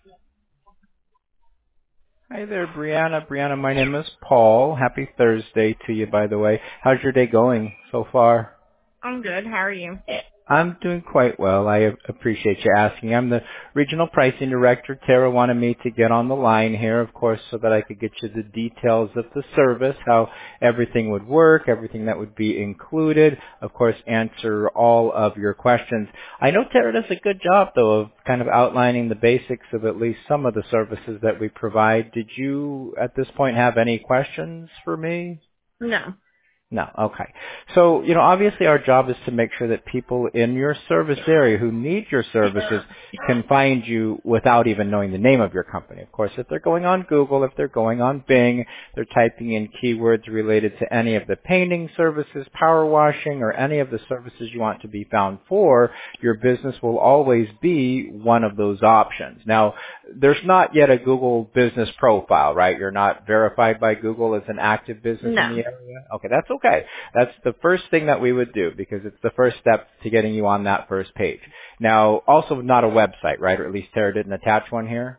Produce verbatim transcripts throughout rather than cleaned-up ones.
Hi there, Brianna. Brianna, my name is Paul. Happy Thursday to you, by the way. How's your day going so far? I'm good. How are you? I'm doing quite well. I appreciate you asking. I'm the regional pricing director. Tara wanted me to get on the line here, of course, so that I could get you the details of the service, how everything would work, everything that would be included, of course, answer all of your questions. I know Tara does a good job, though, of kind of outlining the basics of at least some of the services that we provide. Did you, at this point, have any questions for me? No. No, okay. So, you know, obviously our job is to make sure that people in your service area who need your services can find you without even knowing the name of your company. Of course, if they're going on Google, if they're going on Bing, they're typing in keywords related to any of the painting services, power washing, or any of the services you want to be found for, your business will always be one of those options. Now, there's not yet a Google business profile, right? You're not verified by Google as an active business in No. the area? Okay, that's okay. That's the first thing that we would do because it's the first step to getting you on that first page. Now, also not a website, right? Or at least Tara didn't attach one here?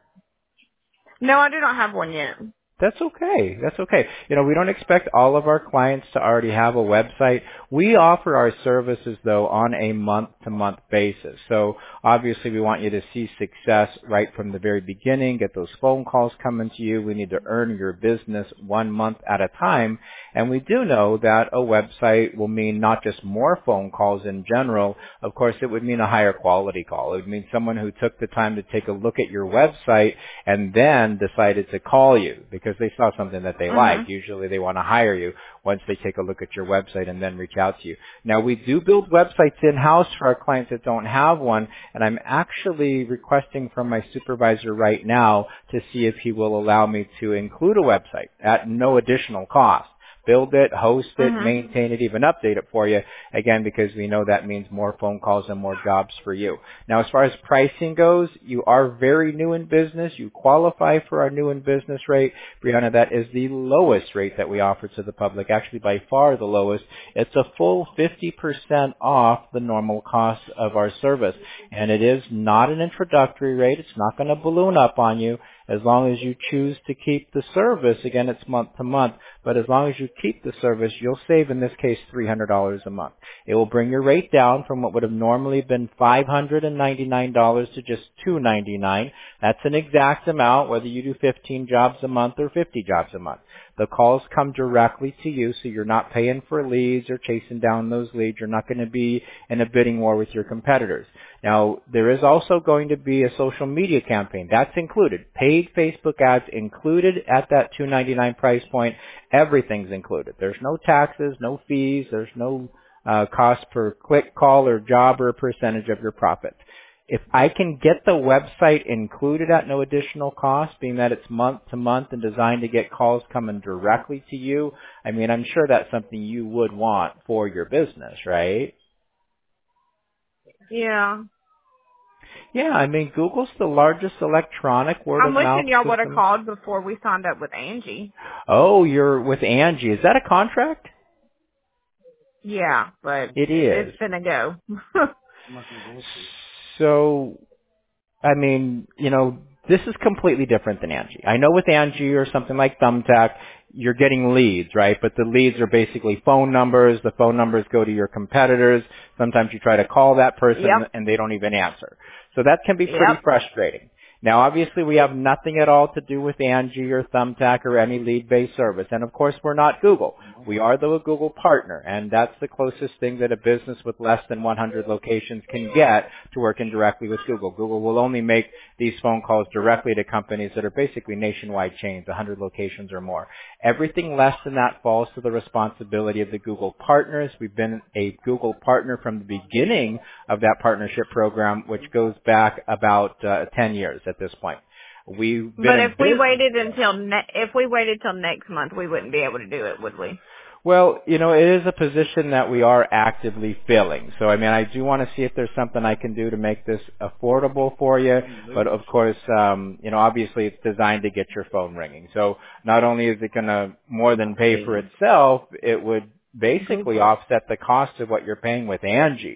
No, I do not have one yet. That's okay. That's okay. You know, we don't expect all of our clients to already have a website. We offer our services, though, on a month-to-month basis. So, obviously, we want you to see success right from the very beginning, get those phone calls coming to you. We need to earn your business one month at a time. And we do know that a website will mean not just more phone calls in general. Of course, it would mean a higher quality call. It would mean someone who took the time to take a look at your website and then decided to call you because they saw something that they like. Mhm. Usually they want to hire you once they take a look at your website and then reach out to you. Now, we do build websites in-house for our clients that don't have one, and I'm actually requesting from my supervisor right now to see if he will allow me to include a website at no additional cost. Build it, host it, Mhm. maintain it, even update it for you, again, because we know that means more phone calls and more jobs for you. Now, as far as pricing goes, you are very new in business. You qualify for our new in business rate. Brianna, that is the lowest rate that we offer to the public, actually by far the lowest. It's a full fifty percent off the normal cost of our service. And it is not an introductory rate. It's not going to balloon up on you. As long as you choose to keep the service, again, it's month to month, but as long as you keep the service, you'll save, in this case, three hundred dollars a month. It will bring your rate down from what would have normally been five hundred ninety-nine dollars to just two hundred ninety-nine dollars. That's an exact amount, whether you do fifteen jobs a month or fifty jobs a month. The calls come directly to you, so you're not paying for leads or chasing down those leads. You're not going to be in a bidding war with your competitors. Now, there is also going to be a social media campaign. That's included. Paid Facebook ads included at that two hundred ninety-nine dollars price point. Everything's included. There's no taxes, no fees. There's no uh, cost per click, call, or job, or a percentage of your profits. If I can get the website included at no additional cost, being that it's month to month and designed to get calls coming directly to you, I mean, I'm sure that's something you would want for your business, right? Yeah. Yeah, I mean, Google's the largest electronic word I'm of mouth wishing y'all would have system. called before we signed up with Angie. Oh, you're with Angie. Is that a contract? Yeah, but It is. it's finna go. So, I mean, you know, this is completely different than Angie. I know with Angie or something like Thumbtack, you're getting leads, right? But the leads are basically phone numbers. The phone numbers go to your competitors. Sometimes you try to call that person Yep. and they don't even answer. So that can be pretty Yep. frustrating. Now, obviously, we have nothing at all to do with Angie or Thumbtack or any lead-based service. And, of course, we're not Google. We are, though, a Google partner, and that's the closest thing that a business with less than one hundred locations can get to working directly with Google. Google will only make these phone calls directly to companies that are basically nationwide chains, one hundred locations or more. Everything less than that falls to the responsibility of the Google partners. We've been a Google partner from the beginning of that partnership program, which goes back about uh, ten years at this point. We've been But in if we business. waited until ne- if we waited till next month, we wouldn't be able to do it, would we? Well, you know, it is a position that we are actively filling. So, I mean, I do want to see if there's something I can do to make this affordable for you. But, of course, um, you know, obviously it's designed to get your phone ringing. So not only is it going to more than pay for itself, it would basically offset the cost of what you're paying with Angie.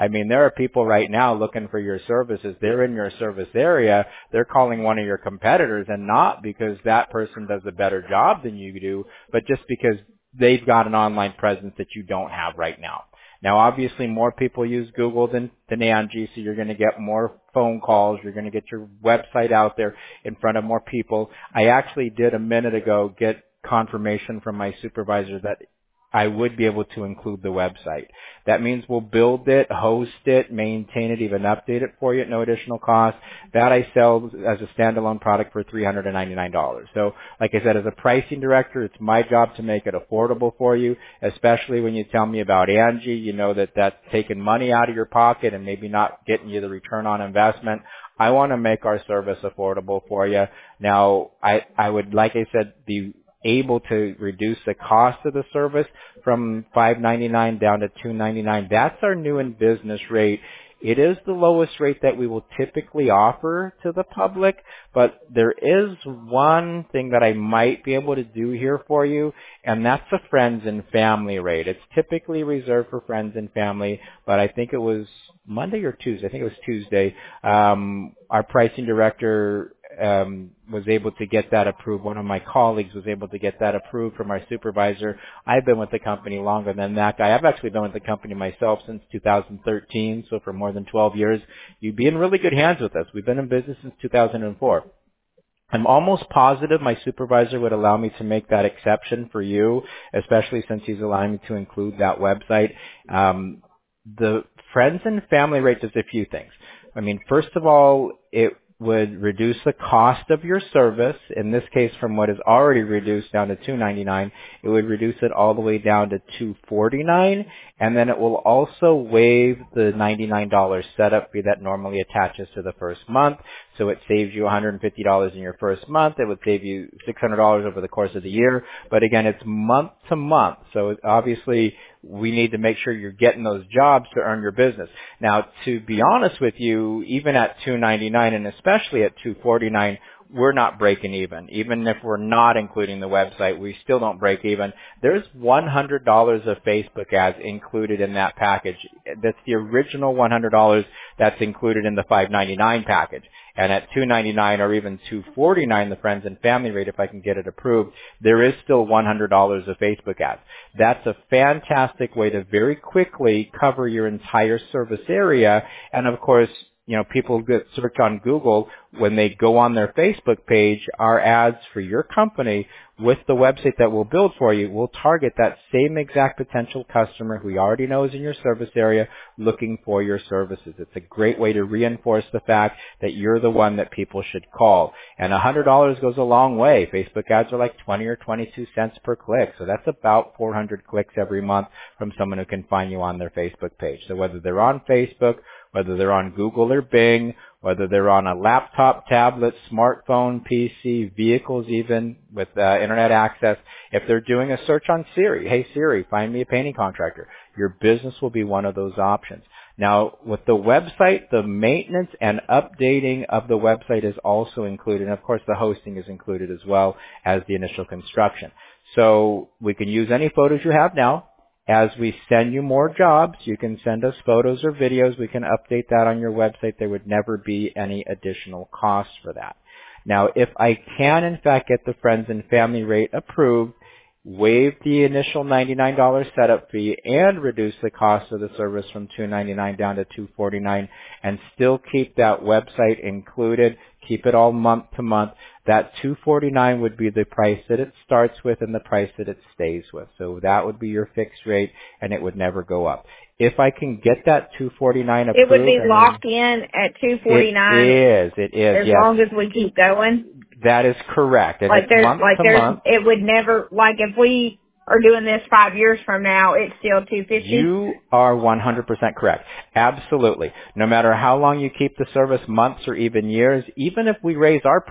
I mean, there are people right now looking for your services. They're in your service area. They're calling one of your competitors, and not because that person does a better job than you do, but just because they've got an online presence that you don't have right now. Now, obviously, more people use Google than, than Angie, so you're going to get more phone calls. You're going to get your website out there in front of more people. I actually did a minute ago get confirmation from my supervisor that I would be able to include the website. That means we'll build it, host it, maintain it, even update it for you at no additional cost. That I sell as a standalone product for three hundred ninety-nine dollars. So, like I said, as a pricing director, it's my job to make it affordable for you, especially when you tell me about Angie. You know that that's taking money out of your pocket and maybe not getting you the return on investment. I want to make our service affordable for you. Now, I, I would, like I said, be able to reduce the cost of the service from five ninety-nine down to two ninety-nine. That's our new in business rate. It is the lowest rate that we will typically offer to the public, but there is one thing that I might be able to do here for you, and that's the friends and family rate. It's typically reserved for friends and family, but I think it was Monday or Tuesday. I think it was Tuesday. Um, our pricing director um, was able to get that approved. One of my colleagues was able to get that approved from our supervisor. I've been with the company longer than that guy. I've actually been with the company myself since two thousand thirteen, so for more than twelve years. You'd be in really good hands with us. We've been in business since two thousand four. I'm almost positive my supervisor would allow me to make that exception for you, especially since he's allowing me to include that website. Um, the friends and family rate does a few things. I mean, first of all, it would reduce the cost of your service. In this case, from what is already reduced down to two ninety-nine, it would reduce it all the way down to two forty-nine, and then it will also waive the ninety-nine dollars setup fee that normally attaches to the first month. So it saves you one hundred fifty dollars in your first month. It would save you six hundred dollars over the course of the year. But again, it's month to month. So obviously, we need to make sure you're getting those jobs to earn your business. Now, to be honest with you, even at two ninety-nine and especially at two forty-nine, we're not breaking even. Even if we're not including the website, we still don't break even. There's one hundred dollars of Facebook ads included in that package. That's the original one hundred dollars that's included in the five ninety-nine package. And at two ninety-nine or even two forty-nine, the friends and family rate, if I can get it approved, there is still one hundred dollars of Facebook ads. That's a fantastic way to very quickly cover your entire service area. And of course, you know, people that search on Google, when they go on their Facebook page, our ads for your company with the website that we'll build for you will target that same exact potential customer who you already know is in your service area looking for your services. It's a great way to reinforce the fact that you're the one that people should call. And one hundred dollars goes a long way. Facebook ads are like twenty or twenty-two cents per click. So that's about four hundred clicks every month from someone who can find you on their Facebook page. So whether they're on Facebook, whether they're on Google or Bing, whether they're on a laptop, tablet, smartphone, P C, vehicles even with uh, internet access, if they're doing a search on Siri, hey Siri, find me a painting contractor, your business will be one of those options. Now, with the website, the maintenance and updating of the website is also included. And of course, the hosting is included as well as the initial construction. So we can use any photos you have now. As we send you more jobs, you can send us photos or videos. We can update that on your website. There would never be any additional cost for that. Now, if I can, in fact, get the friends and family rate approved, waive the initial ninety-nine dollars setup fee, and reduce the cost of the service from two ninety-nine down to two forty-nine, and still keep that website included, keep it all month to month, that two forty-nine would be the price that it starts with and the price that it stays with. So that would be your fixed rate, and it would never go up. If I can get that two forty-nine approved, it would be locked in at two forty-nine. It is. It is. As yes. long as we keep going. That is correct. And like it's there's, month like to there's, month. it would never, like if we are doing this five years from now, it's still two fifty. You are one hundred percent correct. Absolutely. No matter how long you keep the service, months or even years, even if we raise our price,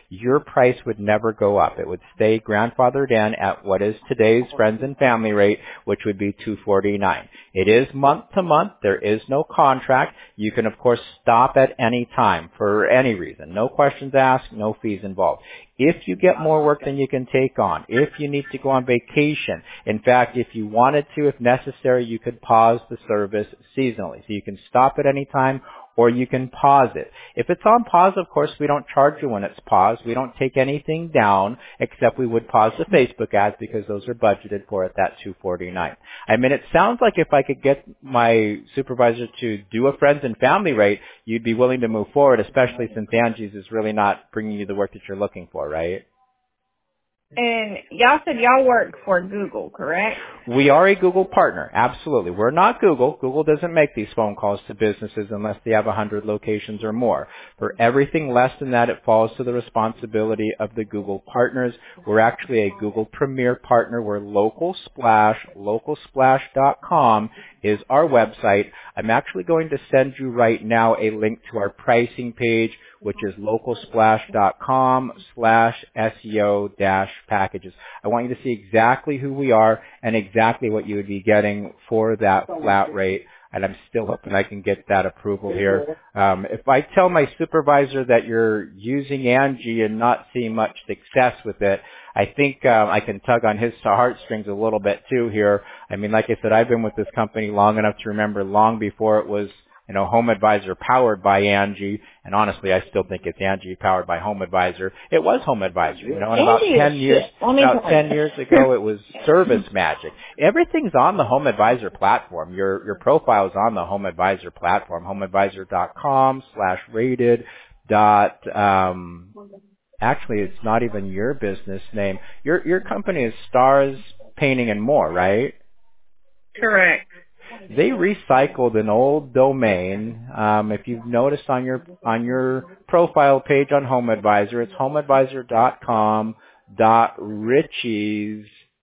your price would never go up. It would stay grandfathered in at what is today's friends and family rate, which would be two forty-nine. It is month to month. There is no contract. You can, of course, stop at any time for any reason. No questions asked, no fees involved. If you get more work than you can take on, if you need to go on vacation, in fact, if you wanted to, if necessary, you could pause the service seasonally. So you can stop at any time or you can pause it. If it's on pause, of course, we don't charge you when it's paused. We don't take anything down except we would pause the Facebook ads because those are budgeted for at that two forty-nine. I mean, it sounds like if I could get my supervisor to do a friends and family rate, you'd be willing to move forward, especially since Angie's is really not bringing you the work that you're looking for, right? And y'all said y'all work for Google, correct? We are a Google partner, absolutely. We're not Google. Google doesn't make these phone calls to businesses unless they have one hundred locations or more. For everything less than that, it falls to the responsibility of the Google partners. We're actually a Google Premier partner. We're Local Splash, local splash dot com is our website. I'm actually going to send you right now a link to our pricing page, which is local splash dot com slash S E O dash packages. I want you to see exactly who we are and exactly what you would be getting for that flat rate. And I'm still hoping I can get that approval here. Um, if I tell my supervisor that you're using Angie and not seeing much success with it, I think um, I can tug on his heartstrings a little bit too here. I mean, like I said, I've been with this company long enough to remember long before it was, you know, Home Advisor powered by Angie, and honestly, I still think it's Angie powered by Home Advisor. It was Home Advisor, you know, and about Angie ten is years, shit. Let me about tell you. ten years ago, it was Service Magic. Everything's on the Home Advisor platform. Your your profile is on the Home Advisor platform, home advisor dot com slash rated dot. Um, actually, it's not even your business name. Your your company is Stars Painting and More, right? Correct. They recycled an old domain. Um, if you've noticed on your on your profile page on Home Advisor, it's home advisor dot com dot Richie's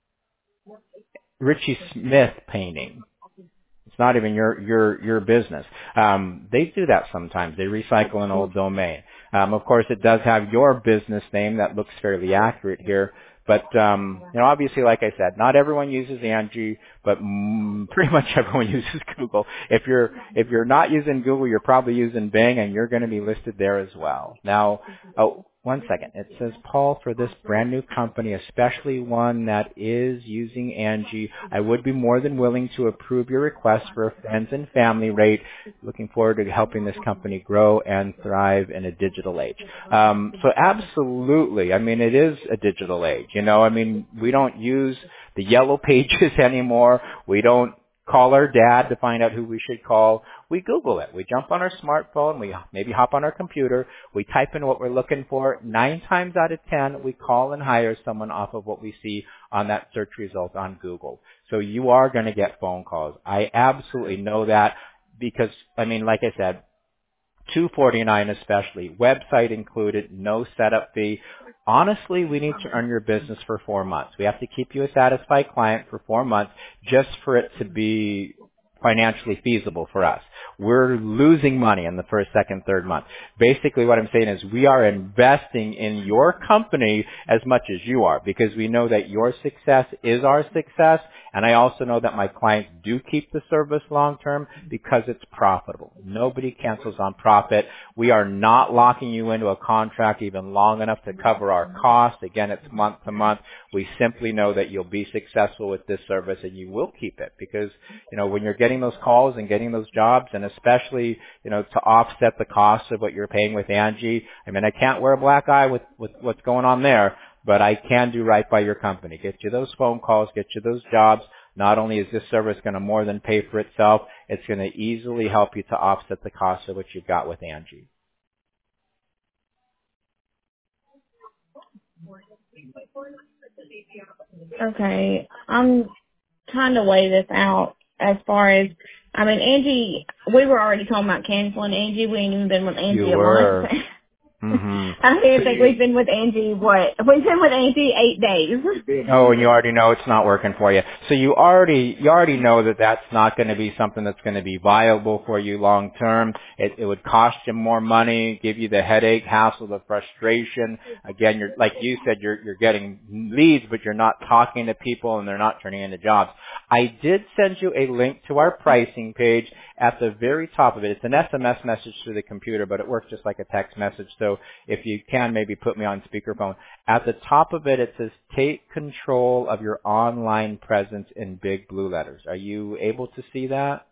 Richie Smith Painting. It's not even your your your business. Um, they do that sometimes. They recycle an old domain. Um, of course, it does have your business name that looks fairly accurate here. But um, you know, obviously, like I said, not everyone uses Angie, but mm, pretty much everyone uses Google. If you're if you're not using Google, you're probably using Bing, and you're going to be listed there as well. Now, oh, one second. It says, Paul, for this brand new company, especially one that is using Angie, I would be more than willing to approve your request for a friends and family rate. Looking forward to helping this company grow and thrive in a digital age. Um, so absolutely. I mean, it is a digital age. You know, I mean, we don't use the yellow pages anymore. We don't call our dad to find out who we should call. We Google it. We jump on our smartphone. We maybe hop on our computer. We type in what we're looking for. Nine times out of ten, we call and hire someone off of what we see on that search result on Google. So you are going to get phone calls. I absolutely know that because, I mean, like I said, two forty-nine especially, website included, no setup fee. Honestly, we need to earn your business for four months. We have to keep you a satisfied client for four months just for it to be financially feasible for us. We're losing money in the first, second, third month. Basically what I'm saying is we are investing in your company as much as you are because we know that your success is our success, and I also know that my clients do keep the service long term because it's profitable. Nobody cancels on profit. We are not locking you into a contract even long enough to cover our costs. Again, it's month to month. We simply know that you'll be successful with this service and you will keep it because, you know, when you're getting those calls and getting those jobs, and especially, you know, to offset the cost of what you're paying with Angie, I mean, I can't wear a black eye with, with what's going on there, but I can do right by your company. Get you those phone calls, get you those jobs. Not only is this service going to more than pay for itself, it's going to easily help you to offset the cost of what you've got with Angie. Okay. I'm trying to weigh this out as far as, I mean, Angie, we were already talking about canceling Angie. We ain't even been with Angie You a were. month. Mm-hmm. I don't even think we've been with Angie, what? We've been with Angie eight days. Oh, and you already know it's not working for you. So you already you already know that that's not going to be something that's going to be viable for you long term. It, it would cost you more money, give you the headache, hassle, the frustration. Again, you're like you said, you're you're getting leads, but you're not talking to people, and they're not turning into jobs. I did send you a link to our pricing page at the very top of it. It's an S M S message to the computer, but it works just like a text message. So if you can, maybe put me on speakerphone. At the top of it, it says, take control of your online presence in big blue letters. Are you able to see that?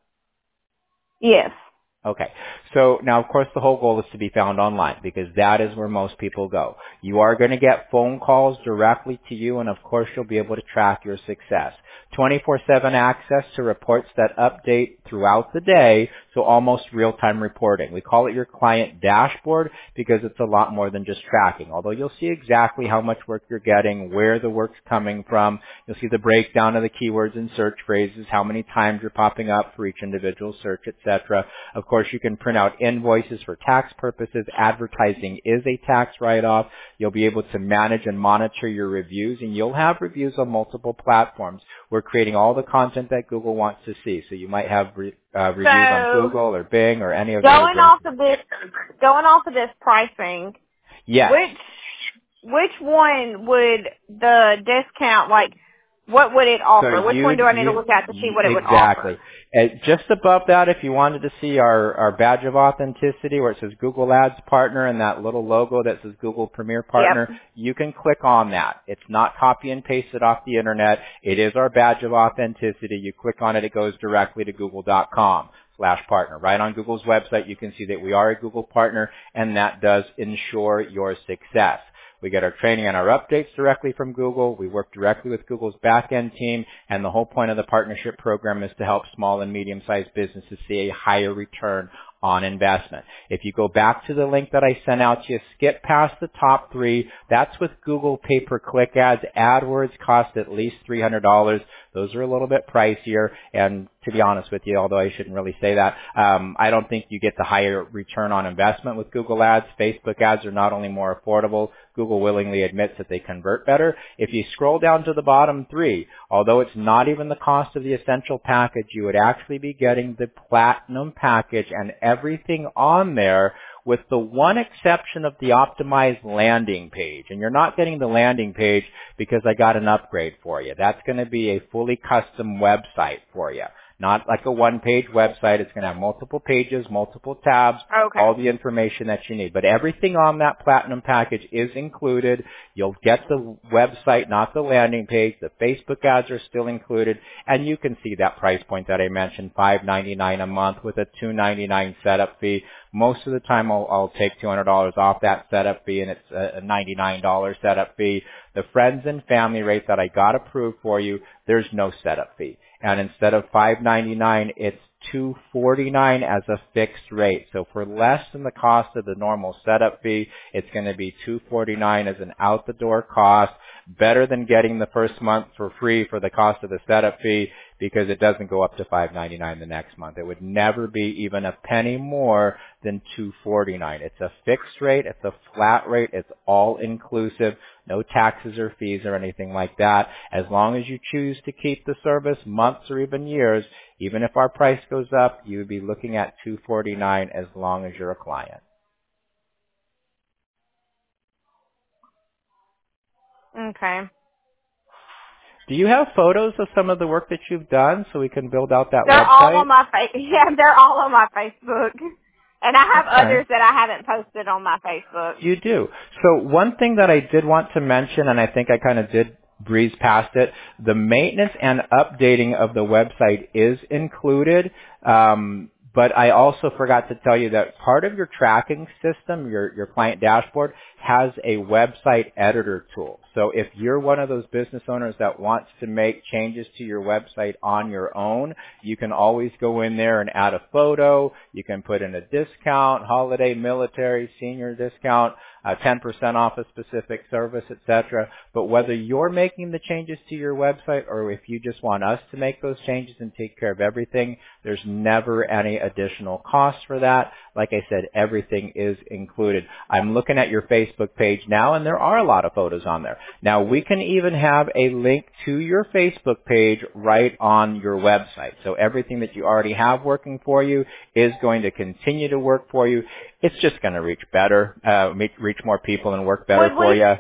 Yes. Okay. So now, of course, the whole goal is to be found online because that is where most people go. You are going to get phone calls directly to you, and of course, you'll be able to track your success. twenty-four seven access to reports that update throughout the day, so almost real-time reporting. We call it your client dashboard because it's a lot more than just tracking. Although you'll see exactly how much work you're getting, where the work's coming from. You'll see the breakdown of the keywords and search phrases, how many times you're popping up for each individual search, et cetera. Of course, you can print out invoices for tax purposes. Advertising is a tax write-off. You'll be able to manage and monitor your reviews, and you'll have reviews on multiple platforms. We're creating all the content that Google wants to see. So you might have re, uh, reviews So, on Google or Bing or any of the going other off of this, going off of this pricing, Yes. which which one would the discount, like, what would it offer? So Which you, one do I need you, to look at to see what it would exactly. offer? Exactly. Just above that, if you wanted to see our, our badge of authenticity where it says Google Ads Partner and that little logo that says Google Premier Partner, Yep. you can click on that. It's not copy and pasted off the internet. It is our badge of authenticity. You click on it, it goes directly to google dot com slash partner. Right on Google's website, you can see that we are a Google partner, and that does ensure your success. We get our training and our updates directly from Google. We work directly with Google's back-end team, and the whole point of the partnership program is to help small and medium-sized businesses see a higher return on investment. If you go back to the link that I sent out to you, skip past the top three. That's with Google pay-per-click ads. AdWords cost at least three hundred dollars. Those are a little bit pricier, and to be honest with you, although I shouldn't really say that, um, I don't think you get the higher return on investment with Google ads. Facebook ads are not only more affordable, Google willingly admits that they convert better. If you scroll down to the bottom three, although it's not even the cost of the essential package, you would actually be getting the platinum package and everything on there, with the one exception of the optimized landing page. And you're not getting the landing page because I got an upgrade for you. That's going to be a fully custom website for you. Not like a one-page website. It's going to have multiple pages, multiple tabs, Okay. all the information that you need. But everything on that platinum package is included. You'll get the website, not the landing page. The Facebook ads are still included. And you can see that price point that I mentioned, five ninety-nine a month with a two ninety-nine setup fee. Most of the time I'll, I'll take two hundred dollars off that setup fee, and it's a ninety-nine dollars setup fee. The friends and family rate that I got approved for you, there's no setup fee. And instead of five ninety-nine, it's two forty-nine as a fixed rate. So for less than the cost of the normal setup fee, it's going to be two forty-nine as an out-the-door cost. Better than getting the first month for free for the cost of the setup fee, because it doesn't go up to five ninety-nine the next month. It would never be even a penny more than two forty-nine. It's a fixed rate. It's a flat rate. It's all inclusive. No taxes or fees or anything like that. As long as you choose to keep the service months or even years, even if our price goes up, you would be looking at two forty-nine as long as you're a client. Okay. Do you have photos of some of the work that you've done so we can build out that They're website? all on my face. Yeah, they're all on my Facebook. And I have Okay. others that I haven't posted on my Facebook. You do. So one thing that I did want to mention, and I think I kind of did breeze past it, the maintenance and updating of the website is included. Um, but I also forgot to tell you that part of your tracking system, your, your client dashboard, has a website editor tool. So if you're one of those business owners that wants to make changes to your website on your own, you can always go in there and add a photo. You can put in a discount, holiday, military, senior discount, uh, ten percent off a specific service, et cetera. But whether you're making the changes to your website or if you just want us to make those changes and take care of everything, there's never any additional costs for that. Like I said, everything is included. I'm looking at your Facebook page now, and there are a lot of photos on there. Now, we can even have a link to your Facebook page right on your website. So everything that you already have working for you is going to continue to work for you. It's just going to reach better, uh, reach more people and work better Would for we, you.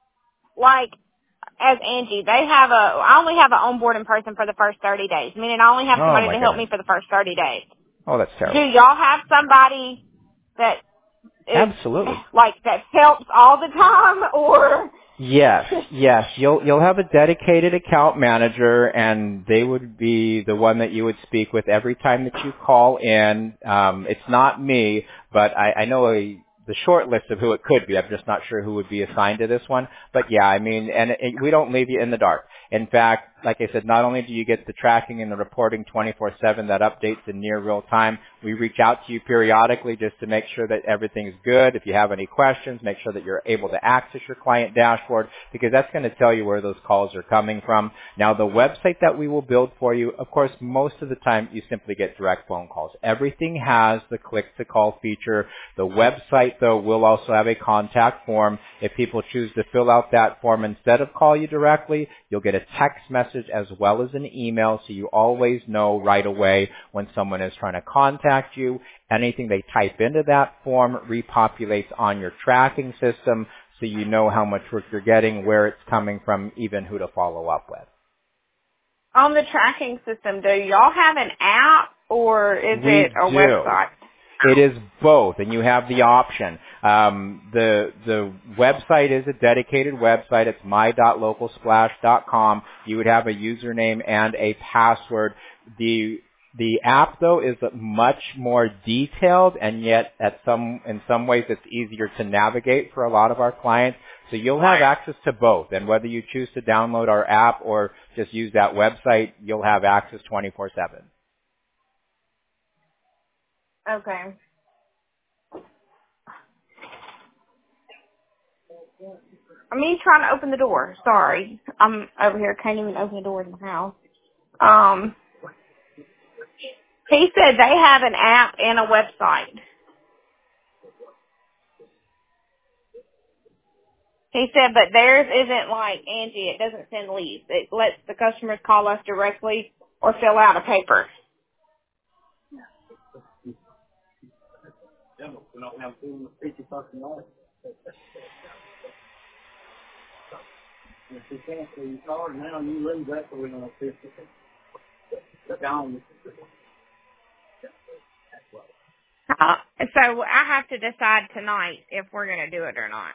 like, as Angie, they have a, I only have an onboarding person for the first thirty days, meaning I only have Oh, somebody my to help goodness. me for the first thirty days. Oh, that's Do terrible. y'all have somebody that is, Absolutely. like, that helps all the time, or? Yes, yes. You'll you'll have a dedicated account manager, and they would be the one that you would speak with every time that you call in. Um, it's not me, but I, I know a, the short list of who it could be. I'm just not sure who would be assigned to this one. But yeah, I mean, and it, we don't leave you in the dark. In fact, like I said, not only do you get the tracking and the reporting twenty-four seven that updates in near real time, we reach out to you periodically just to make sure that everything's good. If you have any questions, make sure that you're able to access your client dashboard, because that's going to tell you where those calls are coming from. Now, the website that we will build for you, of course, most of the time you simply get direct phone calls. Everything has the click-to-call feature. The website, though, will also have a contact form. If people choose to fill out that form instead of call you directly, you'll get a text message as well as an email, so you always know right away when someone is trying to contact you. Anything they type into that form repopulates on your tracking system, so you know how much work you're getting, where it's coming from, even who to follow up with. On the tracking system, do y'all have an app, or is We it a do. website? It is both, and you have the option. Um, the the website is a dedicated website. It's my dot local splash dot com. You would have a username and a password. The the app, though, is much more detailed, and yet at some in some ways it's easier to navigate for a lot of our clients. So you'll have access to both, and whether you choose to download our app or just use that website, you'll have access twenty-four seven. Okay. I mean, trying to open the door. Sorry. I'm over here. Can't even open the door in the house. Um, he said they have an app and a website. He said, but theirs isn't like Angie. It doesn't send leads. It lets the customers call us directly or fill out a paper. Uh, so I have to decide tonight if we're going to do it or not.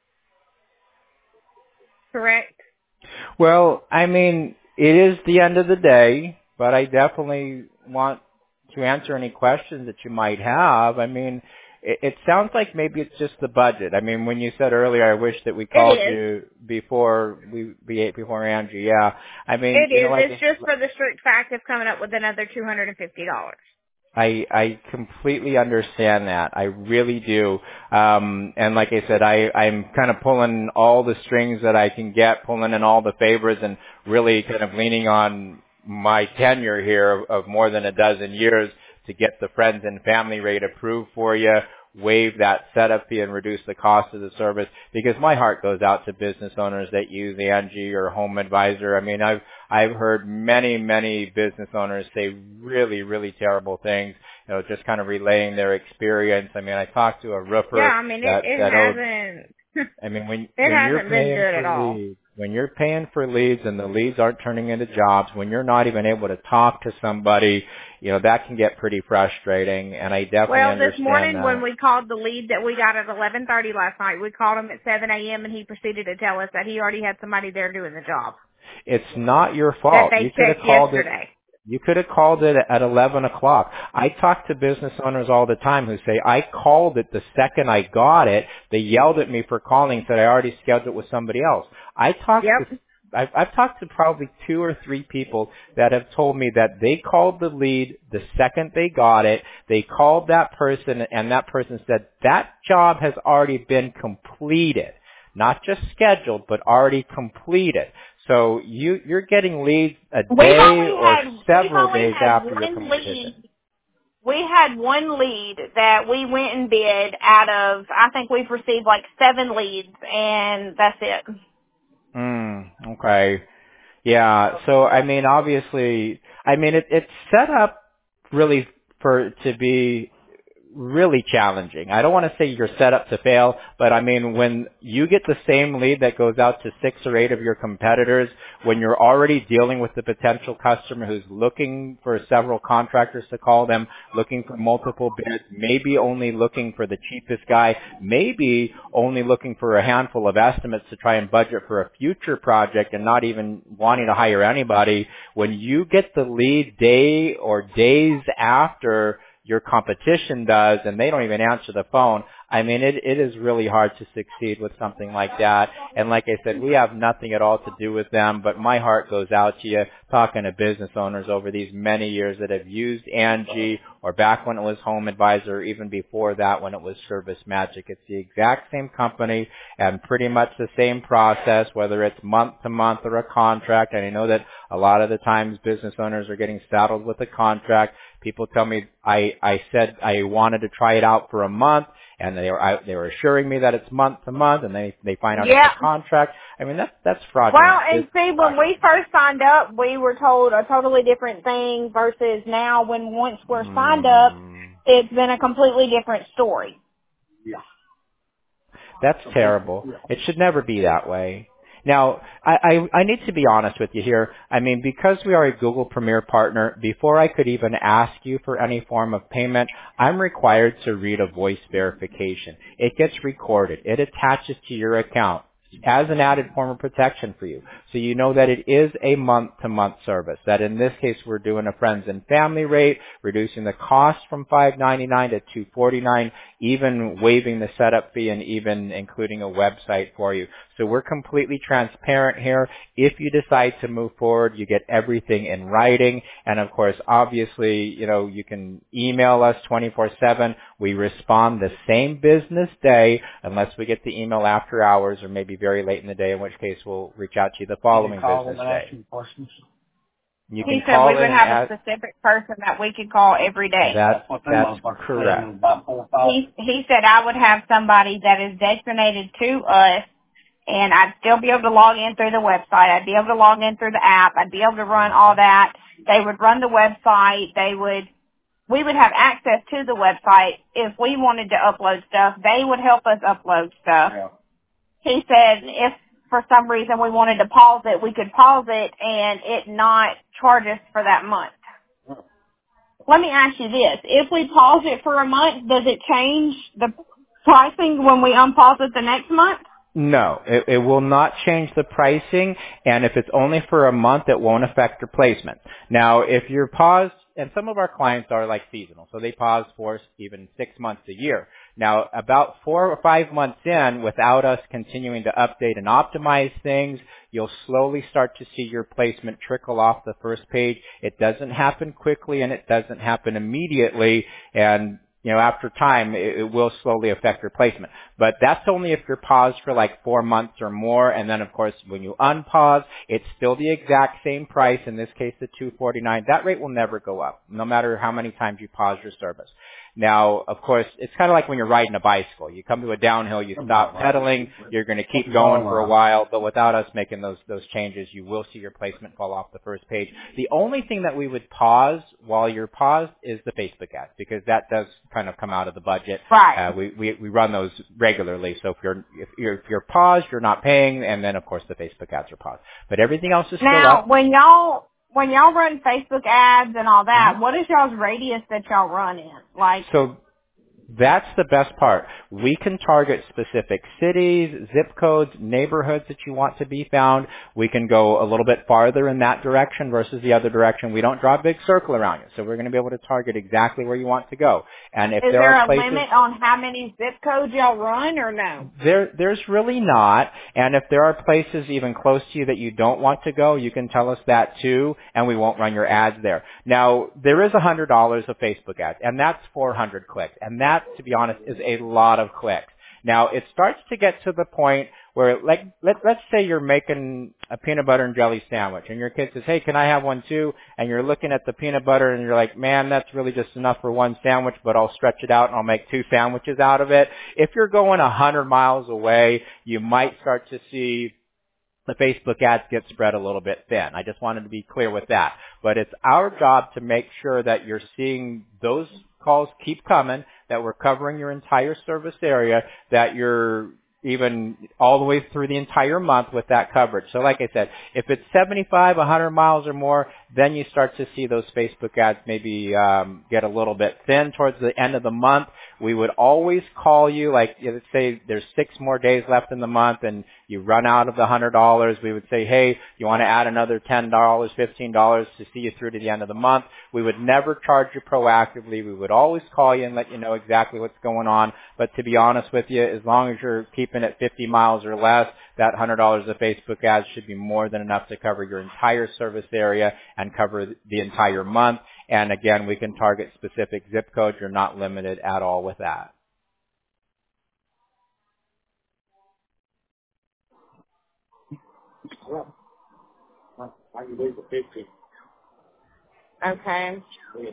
Correct? Well, I mean, it is the end of the day, but I definitely want to answer any questions that you might have. I mean, it, it sounds like maybe it's just the budget. I mean, when you said earlier, I wish that we called you before we be before Angie. Yeah, I mean, It you know, is. like, It's just for the strict fact of coming up with another two hundred fifty dollars. I I completely understand that. I really do. Um, and like I said, I I'm kind of pulling all the strings that I can get, pulling in all the favors, and really kind of leaning on my tenure here of, of more than a dozen years to get the friends and family rate approved for you, waive that setup fee and reduce the cost of the service, because my heart goes out to business owners that use Angie or Home Advisor. I mean, I've I've heard many, many business owners say really, really terrible things, you know, just kind of relaying their experience. I mean, I talked to a roofer Yeah, I mean, that it, it said, oh, hasn't, I mean, when, it when you're hasn't been paying good at for all. leads, when you're paying for leads and the leads aren't turning into jobs, when you're not even able to talk to somebody, you know, that can get pretty frustrating, and I definitely Well, understand this morning that. when we called the lead that we got at eleven thirty last night, we called him at seven a.m. and he proceeded to tell us that he already had somebody there doing the job. It's not your That fault. they You could have checked called it. yesterday. You could have called it at eleven o'clock. I talk to business owners all the time who say, I called it the second I got it. They yelled at me for calling, said I already scheduled it with somebody else. I talked Yep. to, I've, I've talked to probably two or three people that have told me that they called the lead the second they got it. They called that person, and that person said, that job has already been completed. Not just scheduled, but already completed. So you, you're getting leads a We've day only or had, we've several only days had after your one completion. lead. we had one lead that we went and bid out of, I think we've received like seven leads, and that's it. Mm, okay. Yeah. So, I mean, obviously, I mean, it, it's set up really for, to be really challenging. I don't want to say you're set up to fail, but I mean, when you get the same lead that goes out to six or eight of your competitors, when you're already dealing with the potential customer who's looking for several contractors to call them, looking for multiple bids, maybe only looking for the cheapest guy, maybe only looking for a handful of estimates to try and budget for a future project and not even wanting to hire anybody, when you get the lead day or days after your competition does, and they don't even answer the phone, I mean, it, it is really hard to succeed with something like that. And like I said, we have nothing at all to do with them, but my heart goes out to you talking to business owners over these many years that have used Angie, or back when it was Home Advisor, or even before that when it was Service Magic. It's the exact same company and pretty much the same process, whether it's month to month or a contract. And I know that a lot of the times business owners are getting saddled with a contract. People tell me I, I said I wanted to try it out for a month, and they were I, they were assuring me that it's month to month, and they they find out Yeah. it's a contract. I mean, that's that's fraudulent. Well, and It's see, when we first signed up, we were told a totally different thing versus now when once we're signed up, mm, it's been a completely different story. that's terrible. It should never be that way. Now, I, I, I need to be honest with you here. I mean, because we are a Google Premier partner, before I could even ask you for any form of payment, I'm required to read a voice verification. It gets recorded. It attaches to your account as an added form of protection for you. So you know that it is a month-to-month service, that in this case we're doing a friends and family rate, reducing the cost from five ninety-nine to two forty-nine, even waiving the setup fee and even including a website for you. So we're completely transparent here. If you decide to move forward, you get everything in writing. And of course, obviously, you know, you can email us twenty-four seven. We respond the same business day unless we get the email after hours or maybe very late in the day, in which case we'll reach out to you the following business day. You He can said call we in would and have ask. a specific person that we could call every day. That, that's correct. He, he said I would have somebody that is designated to us, and I'd still be able to log in through the website. I'd be able to log in through the app. I'd be able to run all that. They would run the website. They would, we would have access to the website. If we wanted to upload stuff, they would help us upload stuff. Yeah. He said if for some reason we wanted to pause it, we could pause it and it not charge us for that month. Let me ask you this. If we pause it for a month, does it change the pricing when we unpause it the next month? No, it, it will not change the pricing, and if it's only for a month, it won't affect your placement. Now, if you're paused, and some of our clients are like seasonal, so they pause for even six months a year. Now, about four or five months in, without us continuing to update and optimize things, you'll slowly start to see your placement trickle off the first page. It doesn't happen quickly, and it doesn't happen immediately, and you know, after time, it, it will slowly affect your placement. But that's only if you're paused for like four months or more. And then, of course, when you unpause, it's still the exact same price. In this case, the two forty-nine. That rate will never go up, no matter how many times you pause your service. Now, of course, it's kind of like when you're riding a bicycle. You come to a downhill, you stop pedaling, you're going to keep going for a while, but without us making those those changes, you will see your placement fall off the first page. The only thing that we would pause while you're paused is the Facebook ads, because that does kind of come out of the budget. Right. Uh, we, we we run those regularly, so if you're if you're if you're paused, you're not paying, and then of course the Facebook ads are paused. But everything else is still Now, up. when y'all when y'all run Facebook ads and all that, Mm-hmm. what is y'all's radius that y'all run in? Like, So that's the best part. We can target specific cities, zip codes, neighborhoods that you want to be found. We can go a little bit farther in that direction versus the other direction. We don't draw a big circle around you. So we're going to be able to target exactly where you want to go. And if is there there are a places, limit on how many zip codes y'all run, or no? There, there's really not. And if there are places even close to you that you don't want to go, you can tell us that too, and we won't run your ads there. Now, there is one hundred dollars of Facebook ads, and that's four hundred clicks. And that, to be honest, is a lot of clicks. Now, it starts to get to the point where like let let's say you're making a peanut butter and jelly sandwich and your kid says, "Hey, can I have one too?" And you're looking at the peanut butter and you're like, "Man, that's really just enough for one sandwich, but I'll stretch it out and I'll make two sandwiches out of it." If you're going a hundred miles away, you might start to see the Facebook ads get spread a little bit thin. I just wanted to be clear with that. But it's our job to make sure that you're seeing those calls keep coming, that we're covering your entire service area, that you're even all the way through the entire month with that coverage. So like I said, if it's seventy-five, one hundred miles or more, then you start to see those Facebook ads maybe um, get a little bit thin towards the end of the month. We would always call you, like let's say there's six more days left in the month and you run out of the one hundred dollars. We would say, hey, you want to add another ten dollars, fifteen dollars to see you through to the end of the month. We would never charge you proactively. We would always call you and let you know exactly what's going on. But to be honest with you, as long as you're keeping it fifty miles or less, that one hundred dollars of Facebook ads should be more than enough to cover your entire service area and cover the entire month. And again, we can target specific zip codes. You're not limited at all with that. Okay.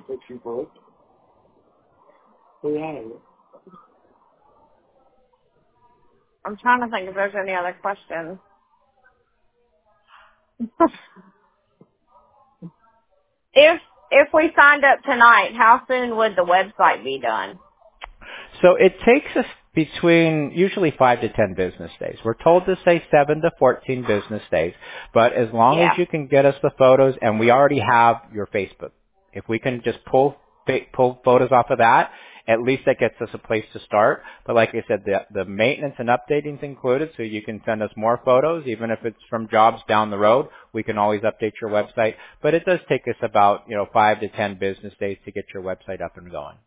I'm trying to think if there's any other questions. if if we signed up tonight, how soon would the website be done? So it takes us between usually five to ten business days. We're told to say seven to fourteen business days, but as long Yeah. as you can get us the photos, and we already have your Facebook, if we can just pull pull photos off of that, at least that gets us a place to start. But like I said, the the maintenance and updating's included, so you can send us more photos, even if it's from jobs down the road. We can always update your website, but it does take us about you know five to ten business days to get your website up and going.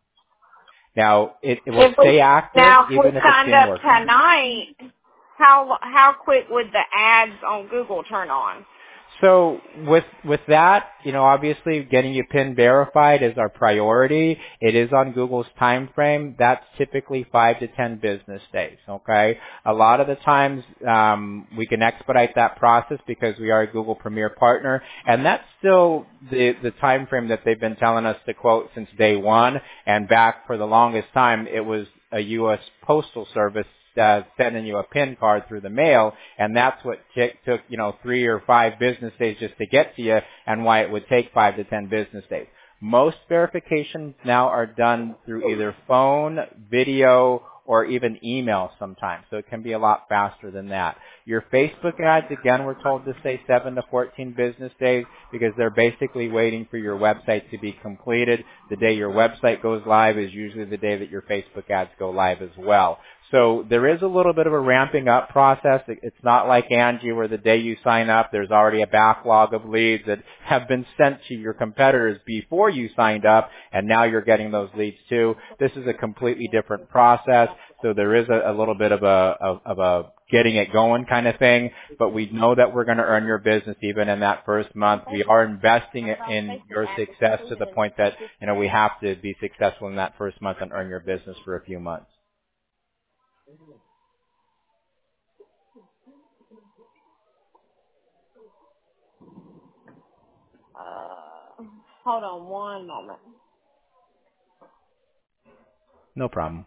Now, it, it will If we, stay active now, if even we if it's signed been up working. tonight, how how quick would the ads on Google turn on? So with with that, you know, obviously getting you PIN verified is our priority. It is on Google's time frame. That's typically five to ten business days. Okay, a lot of the times um, we can expedite that process because we are a Google Premier partner, and that's still the the time frame that they've been telling us to quote since day one. And back for the longest time, it was a U S Postal Service uh, sending you a PIN card through the mail, and that's what t- took, you know, three or five business days just to get to you, and why it would take five to ten business days. Most verifications now are done through either phone, video, or even email sometimes, so it can be a lot faster than that. Your Facebook ads, again, we're told to say seven to fourteen business days because they're basically waiting for your website to be completed. The day your website goes live is usually the day that your Facebook ads go live as well. So there is a little bit of a ramping up process. It's not like Angie where the day you sign up, there's already a backlog of leads that have been sent to your competitors before you signed up, and now you're getting those leads too. This is a completely different process. So there is a, a little bit of a, of, of a getting it going kind of thing, but we know that we're going to earn your business even in that first month. We are investing in your success to the point that, you know, we have to be successful in that first month and earn your business for a few months. Uh, hold on one moment. No problem.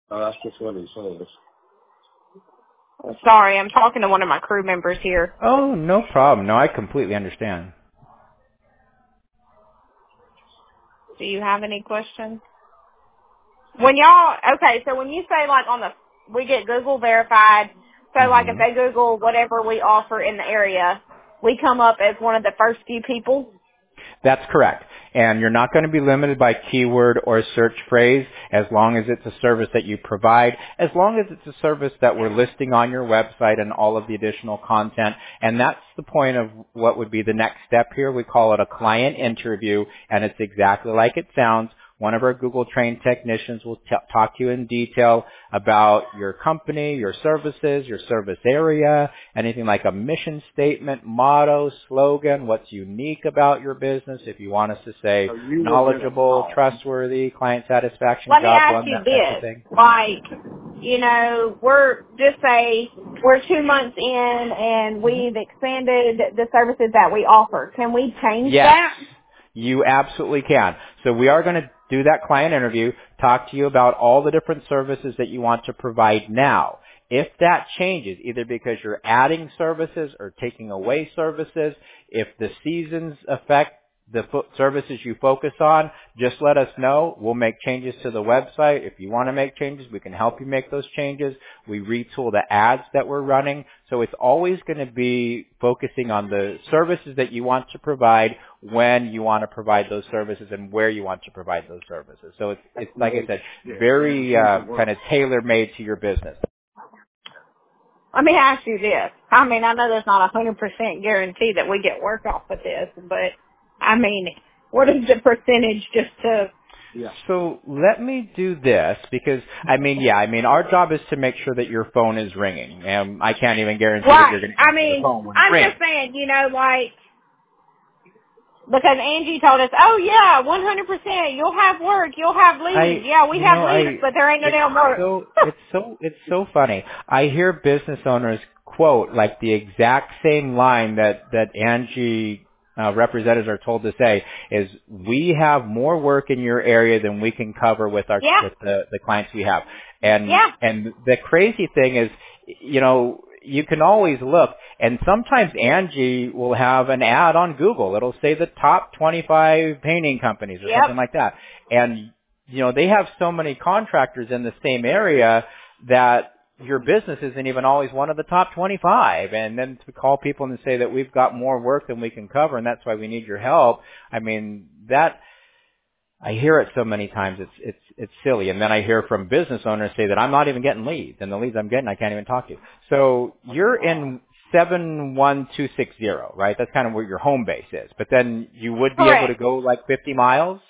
Oh, that's just what he says. Sorry, I'm talking to one of my crew members here. Oh, no problem. No, I completely understand. Do you have any questions? When y'all, okay, so when you say like on the, we get Google verified, so like if Mm-hmm. they Google whatever we offer in the area, we come up as one of the first few people? That's correct. And you're not going to be limited by keyword or search phrase as long as it's a service that you provide, as long as it's a service that we're listing on your website and all of the additional content. And that's the point of what would be the next step here. We call it a client interview, and it's exactly like it sounds. One of our Google trained technicians will t- talk to you in detail about your company, your services, your service area, anything like a mission statement, motto, slogan, what's unique about your business. If you want us to say So you knowledgeable, trustworthy, client satisfaction, Let me job ask one, you that type of this, thing. like, you know, we're, just say we're two months in and we've expanded the services that we offer. Can we change Yes. that? You absolutely can. So we are going to do that client interview, talk to you about all the different services that you want to provide now. If that changes, either because you're adding services or taking away services, if the seasons affect the fo- services you focus on, just let us know. We'll make changes to the website. If you want to make changes, we can help you make those changes. We retool the ads that we're running. So it's always going to be focusing on the services that you want to provide, when you want to provide those services, and where you want to provide those services. So it's, it's like I said, very uh, kind of tailor-made to your business. Let me ask you this. I mean, I know there's not a hundred percent guarantee that we get work off of this, but I mean, what is the percentage just to? Yeah. So let me do this because, I mean, yeah, I mean, our job is to make sure that your phone is ringing, and I can't even guarantee that Right. you're going to I answer mean, the phone when I'm it rings. just saying, you know, like, because Angie told us, oh yeah, one hundred percent, you'll have work, you'll have leads. I, yeah, we you have know, leads, I, but there ain't no it's damn work. so, it's so, it's so funny. I hear business owners quote like the exact same line that, that Angie uh, representatives are told to say is, we have more work in your area than we can cover with our, Yeah. with the, the clients we have. And, Yeah. and the crazy thing is, you know, you can always look, and sometimes Angie will have an ad on Google. It'll say the top twenty-five painting companies or Yep. something like that. And, you know, they have so many contractors in the same area that your business isn't even always one of the top twenty-five. And then to call people and say that we've got more work than we can cover and that's why we need your help, I mean, that, I hear it so many times, it's, it's, it's silly. And then I hear from business owners say that I'm not even getting leads, and the leads I'm getting I can't even talk to. So you're in seven one two six zero, right? That's kind of where your home base is. But then you would be Correct. able to go like fifty miles?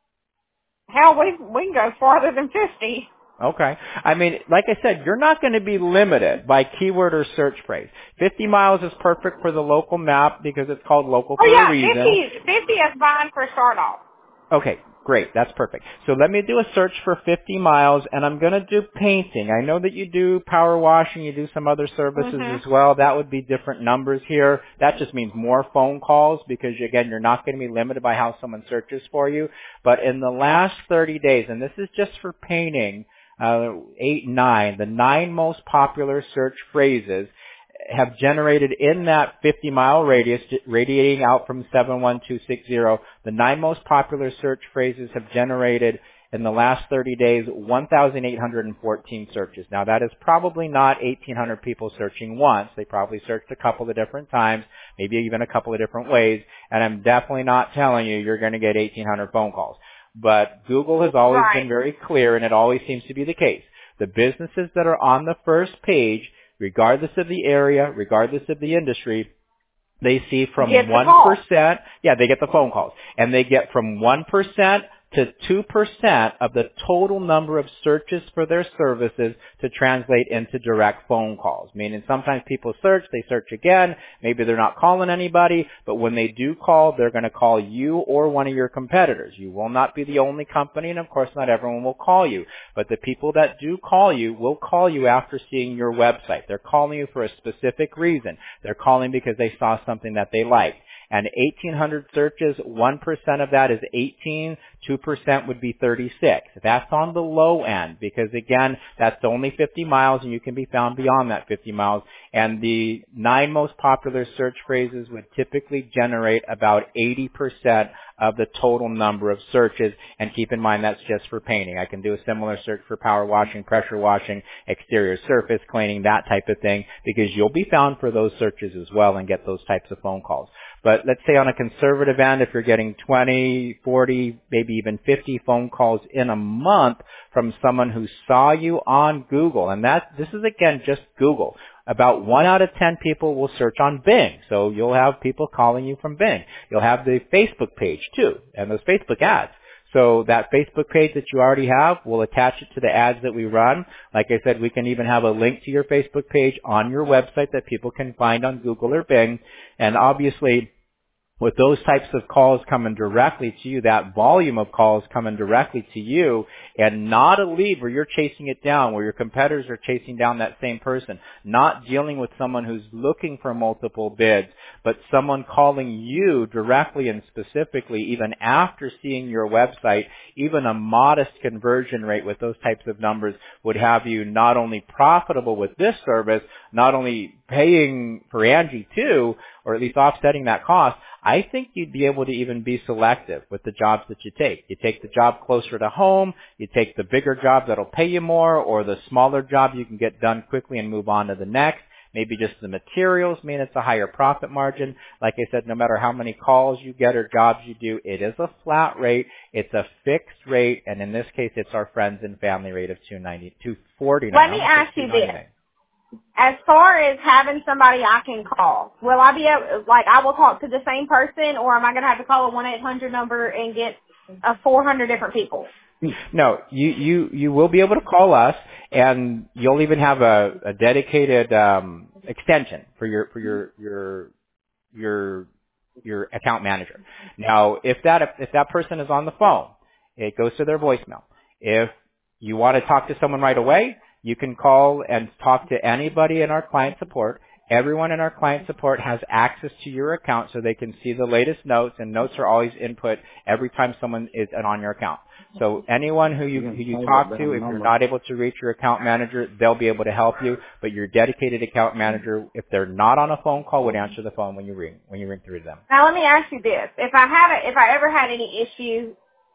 Hell, we we can go farther than fifty. Okay. I mean, like I said, you're not going to be limited by keyword or search phrase. fifty miles is perfect for the local map because it's called local Oh for a yeah, reason. fifty, fifty is fine for start off. Okay, great. That's perfect. So let me do a search for fifty miles, and I'm going to do painting. I know that you do power washing, you do some other services Mhm. as well. That would be different numbers here. That just means more phone calls because, again, you're not going to be limited by how someone searches for you. But in the last thirty days, and this is just for painting, uh, eight, nine, the nine most popular search phrases have generated in that fifty mile radius, radiating out from seven one two six zero, the nine most popular search phrases have generated in the last thirty days one thousand eight hundred fourteen searches. Now that is probably not eighteen hundred people searching once. They probably searched a couple of different times, maybe even a couple of different ways, and I'm definitely not telling you you're going to get eighteen hundred phone calls. But Google has always Right. been very clear, and it always seems to be the case. The businesses that are on the first page, regardless of the area, regardless of the industry, they see from Get the one call. percent, yeah, they get the phone calls, and they get from one percent to two percent of the total number of searches for their services to translate into direct phone calls. Meaning sometimes people search, they search again, maybe they're not calling anybody, but when they do call, they're going to call you or one of your competitors. You will not be the only company, and of course not everyone will call you, but the people that do call you will call you after seeing your website. They're calling you for a specific reason. They're calling because they saw something that they liked. And eighteen hundred searches, one percent of that is eighteen, two percent would be thirty-six. That's on the low end because, again, that's only fifty miles and you can be found beyond that fifty miles. And the nine most popular search phrases would typically generate about eighty percent of the total number of searches. And keep in mind that's just for painting. I can do a similar search for power washing, pressure washing, exterior surface cleaning, that type of thing, because you'll be found for those searches as well and get those types of phone calls. But let's say on a conservative end, if you're getting twenty, forty, maybe even fifty phone calls in a month from someone who saw you on Google, and that this is again just Google. About one out of ten people will search on Bing. So you'll have people calling you from Bing. You'll have the Facebook page too, and those Facebook ads. So that Facebook page that you already have, we'll attach it to the ads that we run. Like I said, we can even have a link to your Facebook page on your website that people can find on Google or Bing. And obviously, with those types of calls coming directly to you, that volume of calls coming directly to you, and not a lead where you're chasing it down, where your competitors are chasing down that same person, not dealing with someone who's looking for multiple bids, but someone calling you directly and specifically, even after seeing your website, even a modest conversion rate with those types of numbers would have you not only profitable with this service, not only paying for Angie too, or at least offsetting that cost. I think you'd be able to even be selective with the jobs that you take. You take the job closer to home, you take the bigger job that'll pay you more, or the smaller job you can get done quickly and move on to the next. Maybe just the materials mean it's a higher profit margin. Like I said, no matter how many calls you get or jobs you do, it is a flat rate. It's a fixed rate, and in this case, it's our friends and family rate of two ninety, two forty-nine. Let me ask you this. As far as having somebody I can call, will I be able, like, I will talk to the same person, or am I going to have to call a one eight hundred number and get uh, four hundred different people? No, you, you, you will be able to call us, and you'll even have a, a dedicated um, extension for your for your your your your account manager. Now, if that if that person is on the phone, it goes to their voicemail. If you want to talk to someone right away, you can call and talk to anybody in our client support. Everyone in our client support has access to your account so they can see the latest notes, and notes are always input every time someone is on your account. So anyone who you, who you talk to, if you're not able to reach your account manager, they'll be able to help you. But your dedicated account manager, if they're not on a phone call, would answer the phone when you ring, when you ring through to them. Now let me ask you this. If I had a, if I ever had any issues,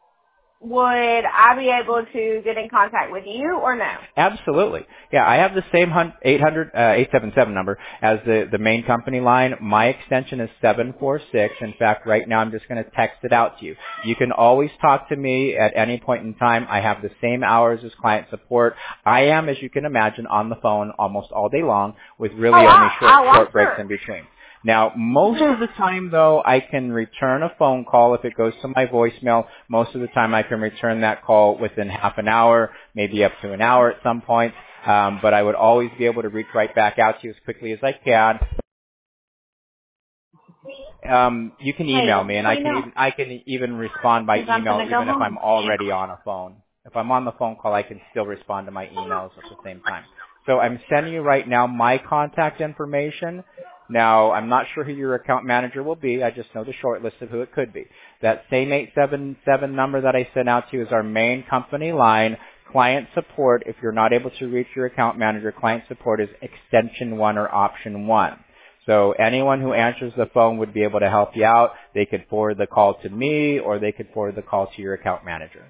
would I be able to get in contact with you or no? Absolutely. Yeah, I have the same eight hundred, uh, eight seven seven number as the, the main company line. My extension is seven four six. In fact, right now I'm just going to text it out to you. You can always talk to me at any point in time. I have the same hours as client support. I am, as you can imagine, on the phone almost all day long with really oh, only short, oh, short breaks in between. Now, most of the time, though, I can return a phone call if it goes to my voicemail. Most of the time, I can return that call within half an hour, maybe up to an hour at some point. Um, but I would always be able to reach right back out to you as quickly as I can. Um, you can email me, and I can even, I can even respond by email, even if I'm already on a phone. If I'm on the phone call, I can still respond to my emails at the same time. So I'm sending you right now my contact information. Now, I'm not sure who your account manager will be. I just know the short list of who it could be. That same eight seven seven number that I sent out to you is our main company line. Client support, if you're not able to reach your account manager, client support is extension one or option one. So anyone who answers the phone would be able to help you out. They could forward the call to me, or they could forward the call to your account manager.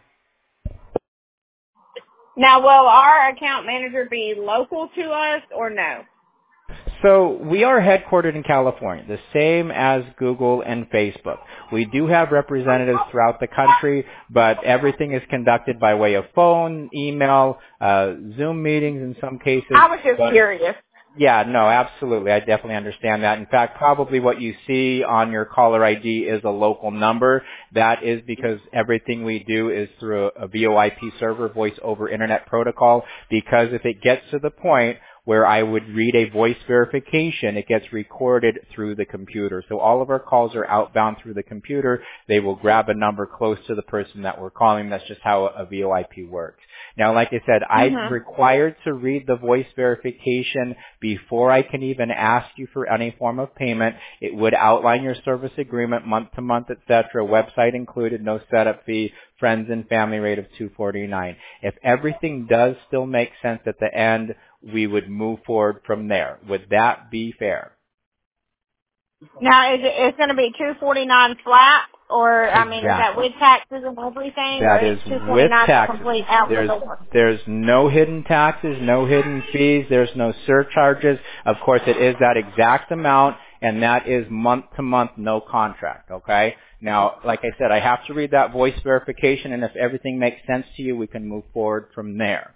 Now, will our account manager be local to us or no? So we are headquartered in California, the same as Google and Facebook. We do have representatives throughout the country, but everything is conducted by way of phone, email, uh, Zoom meetings in some cases. I was just but, curious. Yeah, no, absolutely. I definitely understand that. In fact, probably what you see on your caller I D is a local number. That is because everything we do is through a V O I P server, voice over internet protocol, because if it gets to the point where I would read a voice verification, it gets recorded through the computer. So all of our calls are outbound through the computer. They will grab a number close to the person that we're calling. That's just how a V O I P works. Now, like I said, I'm Mhm. required to read the voice verification before I can even ask you for any form of payment. It would outline your service agreement, month to month, et cetera, website included, no setup fee, friends and family rate of two forty-nine. If everything does still make sense at the end, we would move forward from there. Would that be fair? Now, is it, it's going to be two forty nine flat, or I mean, is that Exactly. with taxes and everything, or That is is two forty with nine taxes. complete out the There's door? there's no hidden taxes, no hidden fees, there's no surcharges. Of course, it is that exact amount, and that is month to month, no contract, okay? Now, like I said, I have to read that voice verification, and if everything makes sense to you, we can move forward from there.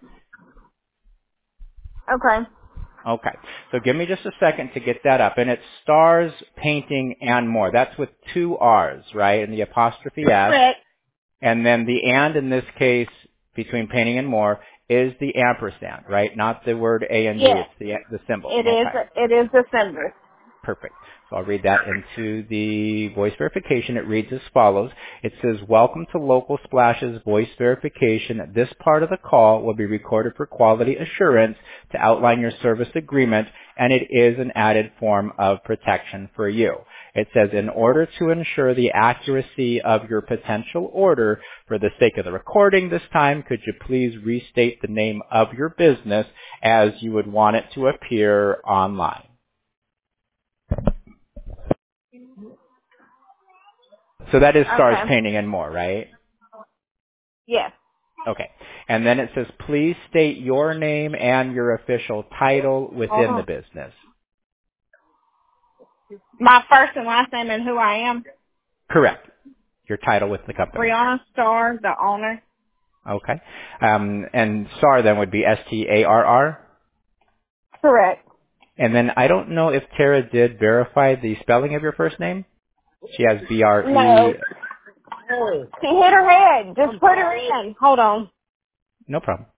Okay. Okay, so give me just a second to get that up. And it's Stars Painting and More. That's with two R's, right? And the apostrophe S. Correct. And then the and in this case, between painting and more, is the ampersand, right? Not the word A and D, Yes, it's the, the symbol. it is. Okay. It is the symbol. Perfect. So I'll read that into the voice verification. It reads as follows. It says, welcome to Local Splash's voice verification. This part of the call will be recorded for quality assurance to outline your service agreement, and it is an added form of protection for you. It says, in order to ensure the accuracy of your potential order, for the sake of the recording this time, could you please restate the name of your business as you would want it to appear online? So that is Stars Okay. Painting and More, right? Yes. Okay. And then it says, please state your name and your official title within the business. My first and last name and who I am. Correct. Your title with the company. Brianna Starr, the owner. Okay. Um, and Star then would be S T A R R? Correct. And then I don't know if Tara did verify the spelling of your first name. She has B R E. No. She hit her head. Just put her in. Hold on. No problem.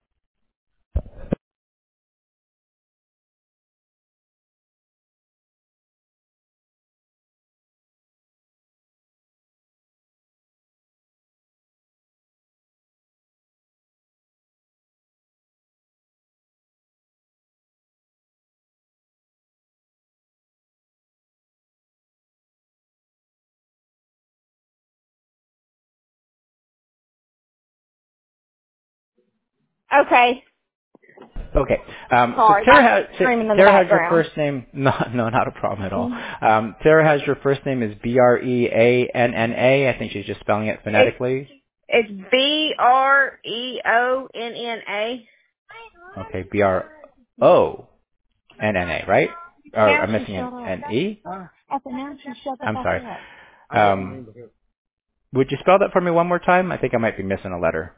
Okay. Okay. Um, so Sorry. Tara, I'm has, screaming in the Tara has your background. first name. No, no, not a problem at all. Um, Tara has your first name is B R E A N N A. I think she's just spelling it phonetically. It's B R E O N N A. Okay, B R O N N A, right? Or Now I'm she missing shut an, up. an E? At the now she shut the I'm fuck sorry. up. Um, would you spell that for me one more time? I think I might be missing a letter.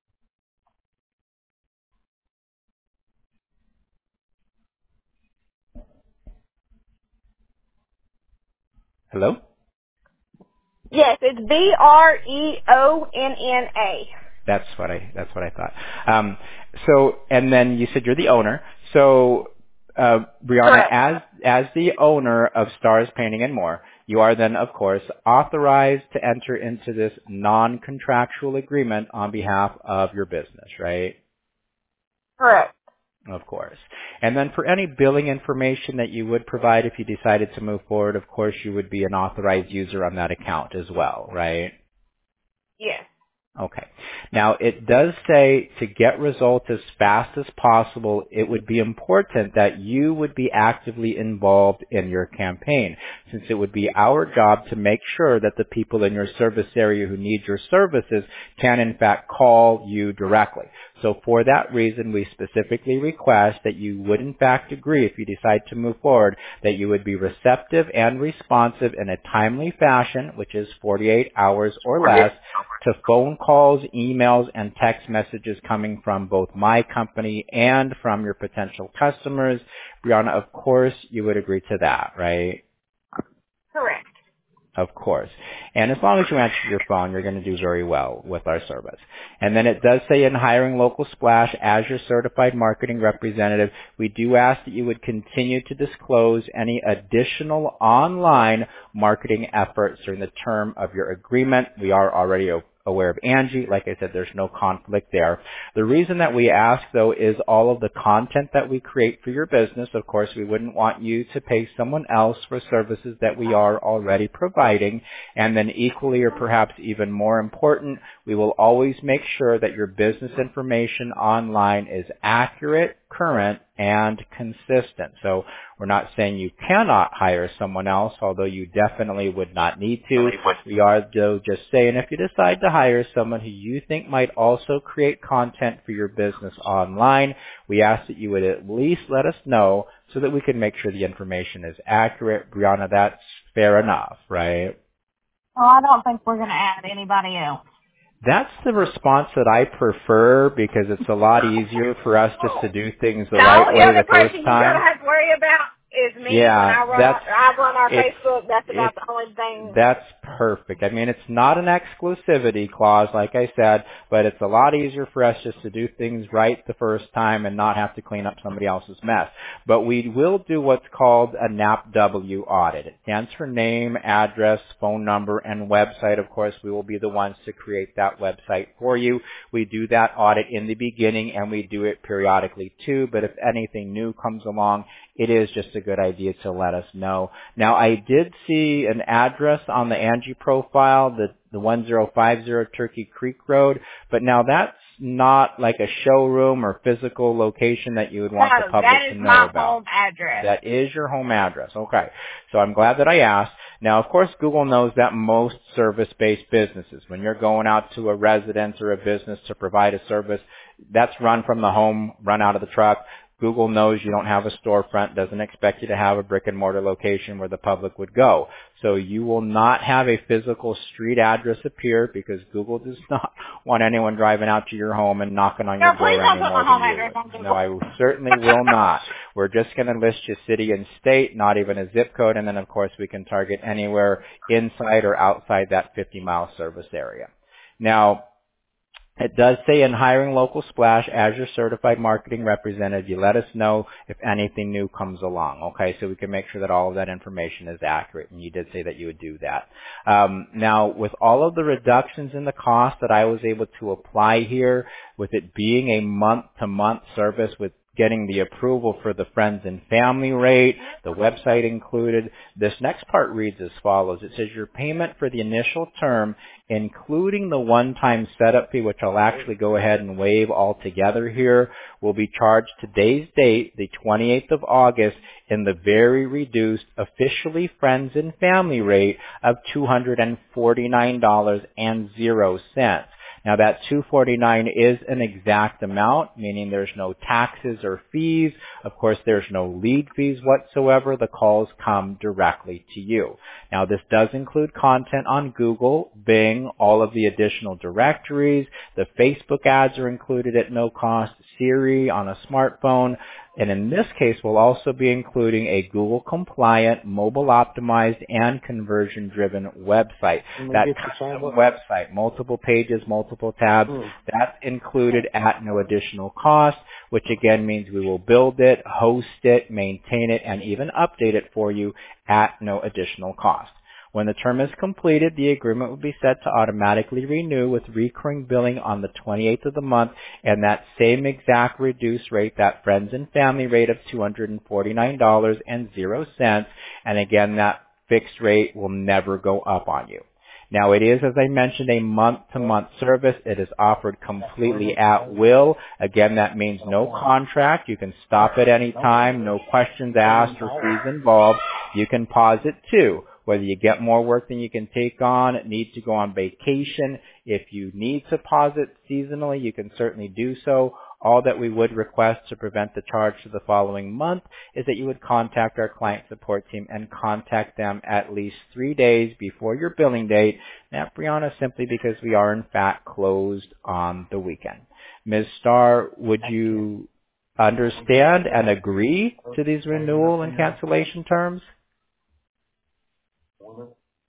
Hello? Yes, it's B R E O N N A. That's what I that's what I thought. Um, so and then you said you're the owner. So uh, Brianna, Correct. as as the owner of Stars Painting and More, you are then of course authorized to enter into this non-contractual agreement on behalf of your business, right? Correct. Of course. And then for any billing information that you would provide if you decided to move forward, of course you would be an authorized user on that account as well, right? Yes. Okay. Now, it does say to get results as fast as possible, it would be important that you would be actively involved in your campaign, since it would be our job to make sure that the people in your service area who need your services can in fact call you directly. So for that reason, we specifically request that you would in fact agree, if you decide to move forward, that you would be receptive and responsive in a timely fashion, which is forty-eight hours or less, to phone calls, emails, and text messages coming from both my company and from your potential customers. Brianna, of course, you would agree to that, right? Correct. Of course. And as long as you answer your phone, you're going to do very well with our service. And then it does say in hiring Local Splash as your certified marketing representative, we do ask that you would continue to disclose any additional online marketing efforts during the term of your agreement. We are already aware of Angie. Like I said, there's no conflict there. The reason that we ask, though, is all of the content that we create for your business. Of course, we wouldn't want you to pay someone else for services that we are already providing. And then equally, or perhaps even more important, we will always make sure that your business information online is accurate, current, and consistent. So we're not saying you cannot hire someone else, although you definitely would not need to. We are, though, just saying if you decide to hire someone who you think might also create content for your business online, we ask that you would at least let us know so that we can make sure the information is accurate. Brianna, that's fair enough, right? Well, I don't think we're going to add anybody else. That's the response that I prefer because it's a lot easier for us just to do things the no, right way the first person time. You don't have to worry about is me. Yeah, when I run that's, our, I run our it's, Facebook. That's about it's, the only thing. That's perfect. I mean, it's not an exclusivity clause, like I said, but it's a lot easier for us just to do things right the first time and not have to clean up somebody else's mess. But we will do what's called a N A P W audit. It stands for name, address, phone number, and website. Of course, we will be the ones to create that website for you. We do that audit in the beginning, and we do it periodically too, but if anything new comes along, it is just a good idea to let us know. Now, I did see an address on the Angie profile, the, the one zero five zero Turkey Creek Road, but now that's not like a showroom or physical location that you would want no, the public that is to know my about. home address. That is your home address. Okay. So I'm glad that I asked. Now, of course, Google knows that most service-based businesses, when you're going out to a residence or a business to provide a service, that's run from the home, run out of the truck. Google knows you don't have a storefront, doesn't expect you to have a brick and mortar location where the public would go. So you will not have a physical street address appear because Google does not want anyone driving out to your home and knocking on No, your door please don't any put more my home than you address on would. Google. No, I certainly will not. We're just going to list your city and state, not even a zip code, and then of course we can target anywhere inside or outside that fifty mile service area. Now, it does say in hiring Local Splash as your certified marketing representative, you let us know if anything new comes along, okay, so we can make sure that all of that information is accurate, and you did say that you would do that. Um, now, with all of the reductions in the cost that I was able to apply here, with it being a month-to-month service with getting the approval for the friends and family rate, the website included. This next part reads as follows. It says your payment for the initial term, including the one-time setup fee, which I'll actually go ahead and waive altogether here, will be charged today's date, the twenty-eighth of August, in the very reduced officially friends and family rate of two hundred forty-nine dollars and zero cents. Now that two hundred forty-nine dollars is an exact amount, meaning there's no taxes or fees. Of course, there's no lead fees whatsoever. The calls come directly to you. Now this does include content on Google, Bing, all of the additional directories. The Facebook ads are included at no cost, Siri on a smartphone. And in this case, we'll also be including a Google-compliant, mobile-optimized, and conversion-driven website. That kind of website, multiple pages, multiple tabs, mm. that's included at no additional cost, which again means we will build it, host it, maintain it, and even update it for you at no additional cost. When the term is completed, the agreement will be set to automatically renew with recurring billing on the twenty-eighth of the month and that same exact reduced rate, that friends and family rate of two hundred forty-nine dollars and zero cents. And again, that fixed rate will never go up on you. Now it is, as I mentioned, a month-to-month service. It is offered completely at will. Again, that means no contract. You can stop at any time, no questions asked or fees involved. You can pause it too. Whether you get more work than you can take on, need to go on vacation. If you need to pause it seasonally, you can certainly do so. All that we would request to prevent the charge for the following month is that you would contact our client support team and contact them at least three days before your billing date. Now, Brianna, simply because we are in fact closed on the weekend. Miz Starr, would you understand and agree to these renewal and cancellation terms?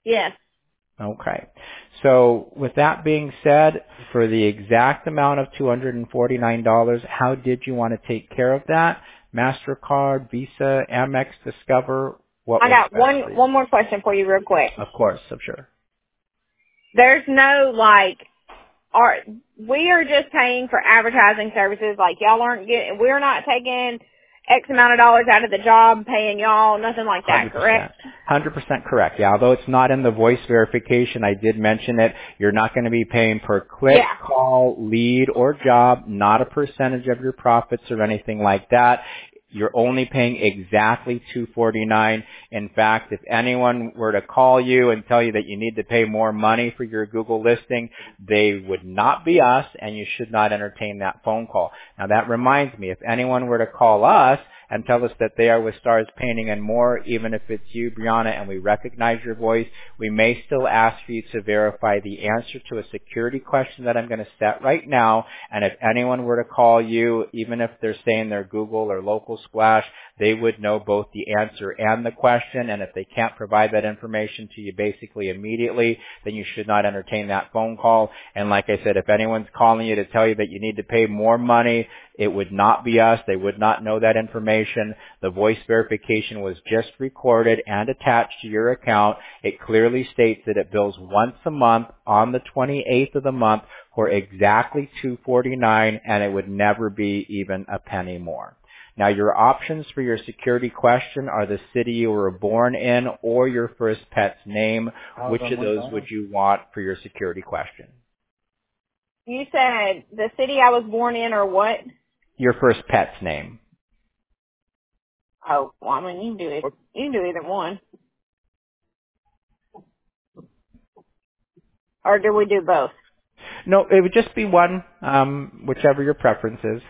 Yes. Okay. So with that being said, for the exact amount of two hundred forty-nine dollars, how did you want to take care of that? MasterCard, Visa, Amex, Discover, what I was got best one for you? one more question for you real quick. Of course, I'm sure. There's no like are we are just paying for advertising services, like y'all aren't getting we're not taking X amount of dollars out of the job paying y'all, nothing like one that, hundred percent. correct? one hundred percent correct. Yeah, although it's not in the voice verification, I did mention it. You're not going to be paying per click, Yeah. call, lead, or job, not a percentage of your profits or anything like that. You're only paying exactly two hundred forty-nine dollars. In fact, if anyone were to call you and tell you that you need to pay more money for your Google listing, they would not be us, and you should not entertain that phone call. Now that reminds me, if anyone were to call us and tell us that they are with Stars Painting and More, even if it's you, Brianna, and we recognize your voice, we may still ask for you to verify the answer to a security question that I'm going to set right now. And if anyone were to call you, even if they're saying they're Google or Local Splash, they would know both the answer and the question. And if they can't provide that information to you basically immediately, then you should not entertain that phone call. And like I said, if anyone's calling you to tell you that you need to pay more money, it would not be us. They would not know that information. The voice verification was just recorded and attached to your account. It clearly states that it bills once a month on the twenty-eighth of the month for exactly two hundred forty-nine dollars, and it would never be even a penny more. Now, your options for your security question are the city you were born in or your first pet's name. Which of those would you want for your security question? You said the city I was born in or what? Your first pet's name. Oh, well, I mean, you can do it. You can do either one. Or do we do both? No, it would just be one, um, whichever your preference is.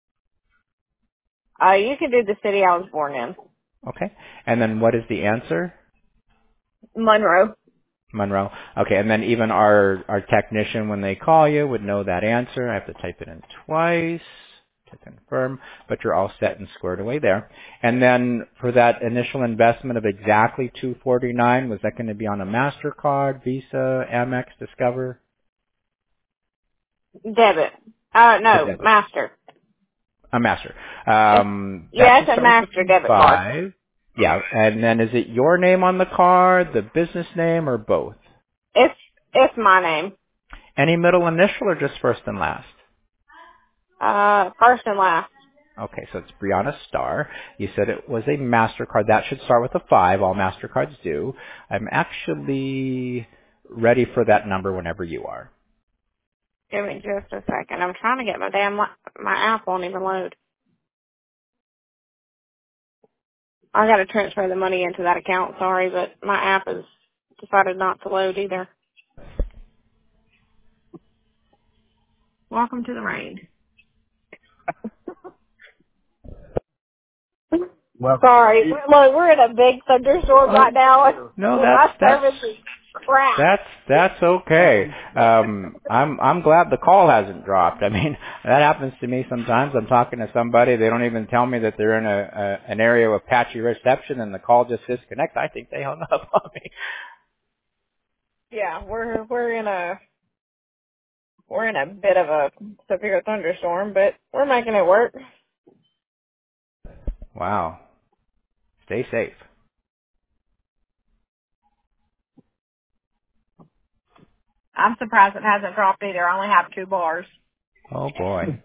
Uh, you can do the city I was born in. Okay. And then what is the answer? Monroe. Monroe. Okay, and then even our, our technician, when they call you, would know that answer. I have to type it in twice to confirm, but you're all set and squared away there. And then for that initial investment of exactly two hundred forty-nine dollars, was that going to be on a MasterCard, Visa, Amex, Discover? Debit. Uh, A no, debit. master. A master. Um, Yeah, that it's should a start with master debit card. five. Yeah, and then is it your name on the card, the business name, or both? It's, it's my name. Any middle initial or just first and last? Uh, first and last. Okay, so it's Brianna Starr. You said it was a MasterCard. That should start with a five. All MasterCards do. I'm actually ready for that number whenever you are. Give me just a second. I'm trying to get my damn, li- my app won't even load. I gotta transfer the money into that account, sorry, but my app has decided not to load either. Welcome to the rain. Well, sorry. Look, we're in a big thunderstorm right now. No, My that's that's service is crap. that's that's okay. Um, I'm I'm glad the call hasn't dropped. I mean, that happens to me sometimes. I'm talking to somebody, they don't even tell me that they're in a, a an area with patchy reception, and the call just disconnects. I think they hung up on me. Yeah, we're we're in a we're in a bit of a severe thunderstorm, but we're making it work. Wow. Stay safe. I'm surprised it hasn't dropped either. I only have two bars. Oh boy.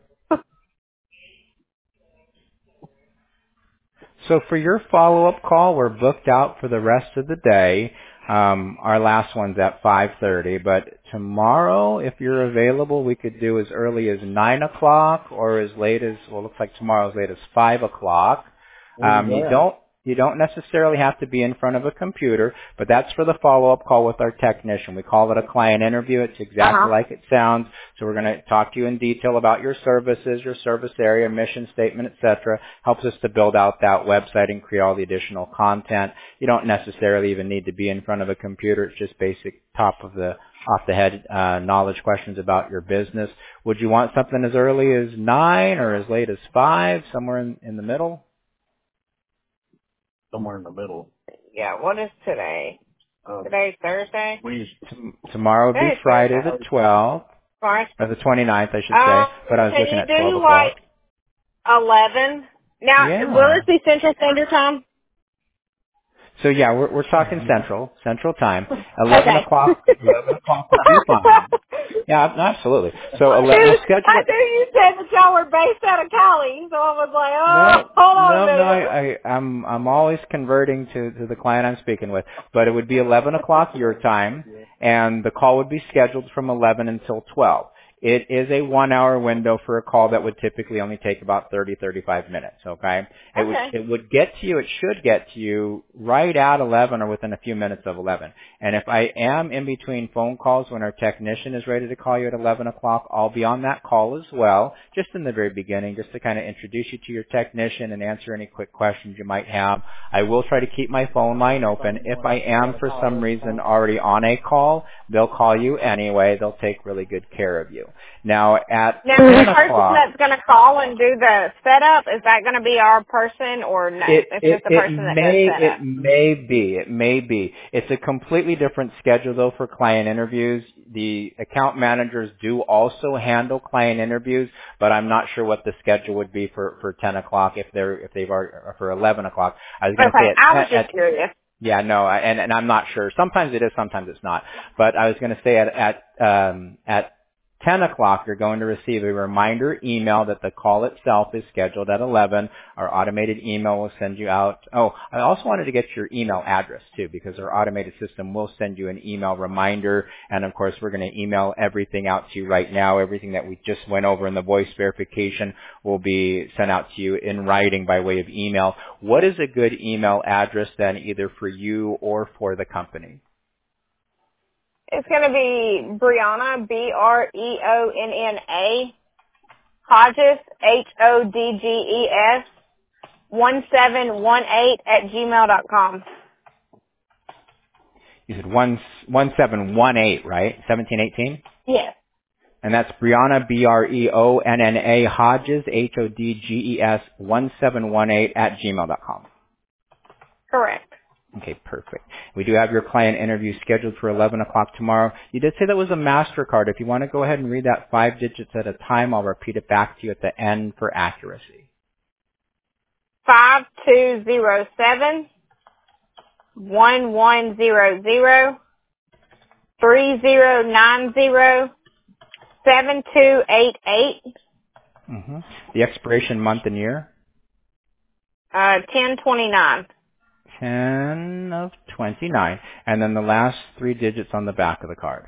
So for your follow-up call, we're booked out for the rest of the day. Um, our last one's at five thirty, but tomorrow, if you're available, we could do as early as nine o'clock or as late as, well, it looks like tomorrow as late as five o'clock. Um, you don't You don't necessarily have to be in front of a computer, but that's for the follow-up call with our technician. We call it a client interview. It's exactly Uh-huh. like it sounds. So we're going to talk to you in detail about your services, your service area, mission statement, et cetera. Helps us to build out that website and create all the additional content. You don't necessarily even need to be in front of a computer. It's just basic top of the off the head uh, knowledge questions about your business. Would you want something as early as nine or as late as five, somewhere in, in the middle? Somewhere in the middle. Yeah, what is today? Today's Thursday. T- tomorrow would be Today's Friday Thursday. the twelfth, Fine. or the twenty-ninth, I should Um, say, but I was can looking you at twelve do o'clock. like eleven? Now, will Yeah. this be Central Standard Time? So yeah, we're we're talking Central, Central Time. Eleven Okay. o'clock, eleven o'clock would be fine. Yeah, absolutely. So I ele- knew, we'll schedule I it. knew you said that y'all were based out of Cali, so I was like, No, oh, hold on a no, no. minute. I, I I'm I'm always converting to to the client I'm speaking with, but it would be eleven o'clock your time, and the call would be scheduled from eleven until twelve. It is a one-hour window for a call that would typically only take about thirty, thirty-five minutes, okay? It would, Okay. it would get to you, it should get to you right at eleven or within a few minutes of eleven. And if I am in between phone calls when our technician is ready to call you at eleven o'clock, I'll be on that call as well, just in the very beginning, just to kind of introduce you to your technician and answer any quick questions you might have. I will try to keep my phone line open. If I am for some reason already on a call, they'll call you anyway. They'll take really good care of you. Now at Now, ten the person o'clock, that's going to call and do the setup, is that going to be our person or no? it It's it just the it person that does may setup. it may be it may be. It's a completely different schedule though for client interviews. The account managers do also handle client interviews, but I'm not sure what the schedule would be for for ten o'clock if they're if they've already or for eleven o'clock. I was going to say Okay, at, I was at, just at curious. yeah, no, I- and and I'm not sure. Sometimes it is, sometimes it's not. But I was going to say at at um, at ten o'clock, you're going to receive a reminder email that the call itself is scheduled at eleven. Our automated email will send you out. Oh, I also wanted to get your email address too, because our automated system will send you an email reminder. And of course, we're going to email everything out to you right now. Everything that we just went over in the voice verification will be sent out to you in writing by way of email. What is a good email address then, either for you or for the company? It's going to be Brianna, B R E O N N A, Hodges, H O D G E S, one seven one eight at gmail dot com. You said one one seven one eight, right? Seventeen eighteen. Yes, And that's Brianna, B R E O N N A, Hodges, H O D G E S, one seven one eight at gmail dot com. correct. Okay, perfect. We do have your client interview scheduled for eleven o'clock tomorrow. You did say that was a MasterCard. If you want to go ahead and read that five digits at a time, I'll repeat it back to you at the end for accuracy. Five two zero seven one one zero zero three zero nine zero seven two eight eight Mm-hmm. The expiration month and year? uh ten twenty nine ten of twenty-nine. And then the last three digits on the back of the card.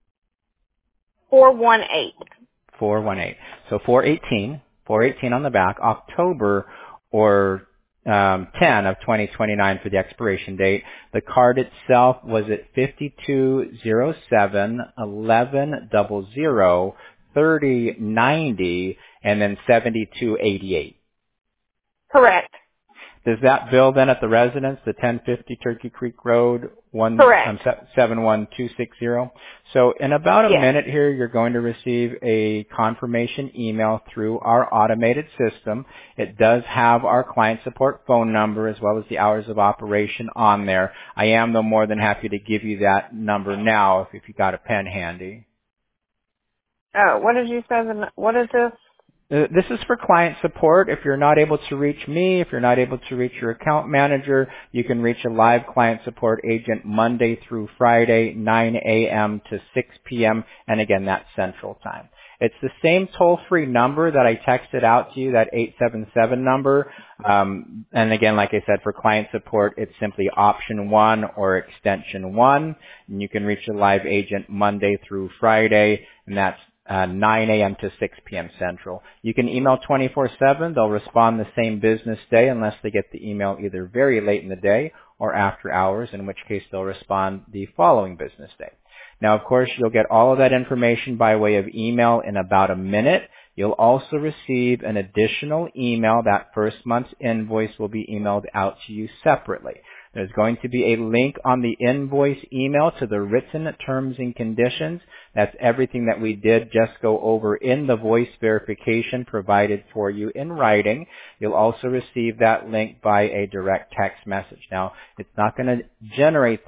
four one eight. four one eight. So four eighteen, four eighteen on the back, October or um, ten of twenty twenty-nine for the expiration date. The card itself was at fifty-two oh seven eleven hundred thirty ninety and then seventy-two eighty-eight. Correct. Does that bill then at the residence, the ten fifty Turkey Creek Road, one Correct. um, seven one two six zero? So in about a Yes. minute here, you're going to receive a confirmation email through our automated system. It does have our client support phone number as well as the hours of operation on there. I am, though, more than happy to give you that number now if, if you got a pen handy. Oh, what did you say? the- What is this? Uh, This is for client support. If you're not able to reach me, if you're not able to reach your account manager, you can reach a live client support agent Monday through Friday, nine a.m. to six p.m. And again, that's Central Time. It's the same toll-free number that I texted out to you, that eight seven seven number. Um, and again, like I said, for client support, it's simply option one or extension one. And you can reach a live agent Monday through Friday, and that's Uh, nine a.m. to six p.m. Central. You can email twenty-four seven. They'll respond the same business day unless they get the email either very late in the day or after hours, in which case they'll respond the following business day. Now, of course, you'll get all of that information by way of email in about a minute. You'll also receive an additional email. That first month's invoice will be emailed out to you separately. There's going to be a link on the invoice email to the written terms and conditions. That's everything that we did just go over in the voice verification provided for you in writing. You'll also receive that link by a direct text message. Now, it's not going to generate that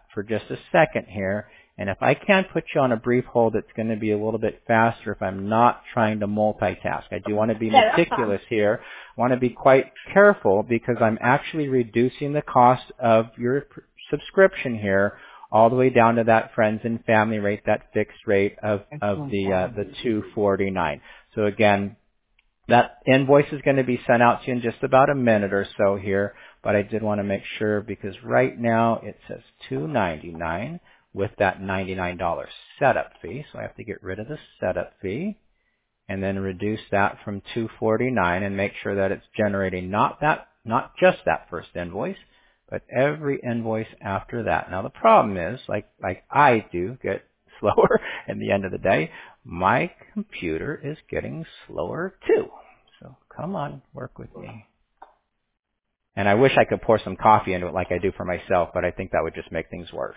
for just a second here. And if I can put you on a brief hold, it's going to be a little bit faster if I'm not trying to multitask. I do want to be Yeah, that's meticulous here. I want to be quite careful because I'm actually reducing the cost of your pr- subscription here all the way down to that friends and family rate, that fixed rate of, of the, uh, the two forty-nine. So again, that invoice is going to be sent out to you in just about a minute or so here, but I did want to make sure because right now it says two ninety-nine with that ninety-nine dollars setup fee. So I have to get rid of the setup fee and then reduce that from two forty-nine and make sure that it's generating not that, not just that first invoice, but every invoice after that. Now the problem is, like, like I do get slower at the end of the day, my computer is getting slower too. So come on, work with me. And I wish I could pour some coffee into it like I do for myself, but I think that would just make things worse.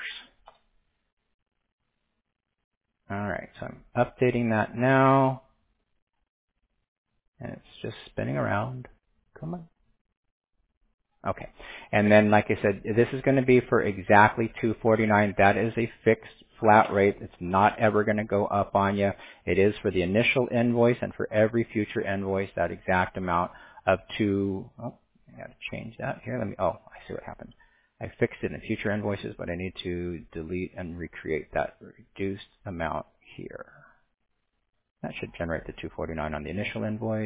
All right, so I'm updating that now. And it's just spinning around. Come on. Okay. And then, like I said, this is going to be for exactly two forty-nine. That is a fixed flat rate. It's not ever going to go up on you. It is for the initial invoice and for every future invoice, that exact amount of two. Oh, I got to change that here. Let me. Oh, I see what happened. I fixed it in future invoices, but I need to delete and recreate that reduced amount here. That should generate the two forty-nine on the initial invoice.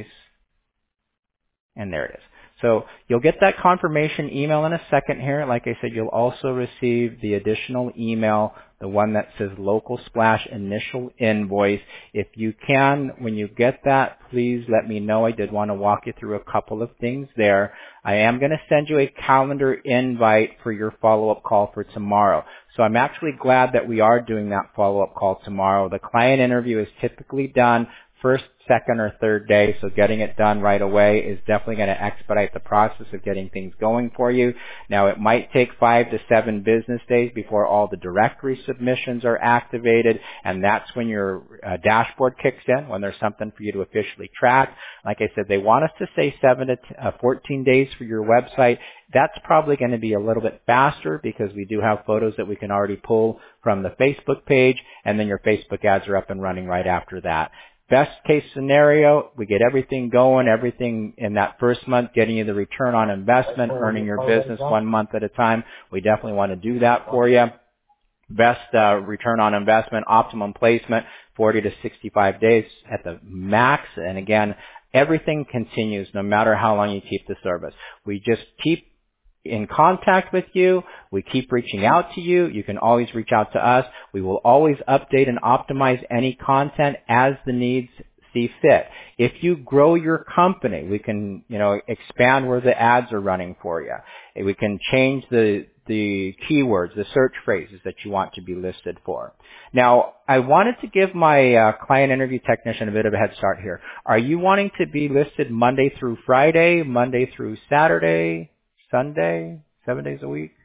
And there it is. So you'll get that confirmation email in a second here. Like I said, you'll also receive the additional email, the one that says Local Splash Initial Invoice. If you can, when you get that, please let me know. I did want to walk you through a couple of things there. I am going to send you a calendar invite for your follow-up call for tomorrow. So I'm actually glad that we are doing that follow-up call tomorrow. The client interview is typically done first, second, or third day, so getting it done right away is definitely going to expedite the process of getting things going for you. Now, it might take five to seven business days before all the directory submissions are activated, and that's when your uh, dashboard kicks in, when there's something for you to officially track. Like I said, they want us to say seven to fourteen days for your website. That's probably going to be a little bit faster because we do have photos that we can already pull from the Facebook page, and then your Facebook ads are up and running right after that. Best case scenario, we get everything going, everything in that first month, getting you the return on investment, earning your business one month at a time. We definitely want to do that for you. Best uh, return on investment, optimum placement, forty to sixty-five days at the max. And again, everything continues no matter how long you keep the service. We just keep in contact with you. We keep reaching out to you. You can always reach out to us. We will always update and optimize any content as the needs see fit. If you grow your company, we can, you know, expand where the ads are running for you. We can change the the keywords, the search phrases that you want to be listed for. Now, I wanted to give my uh, client interview technician a bit of a head start here. Are you wanting to be listed Monday through Friday, Monday through Saturday, Sunday, seven days a week?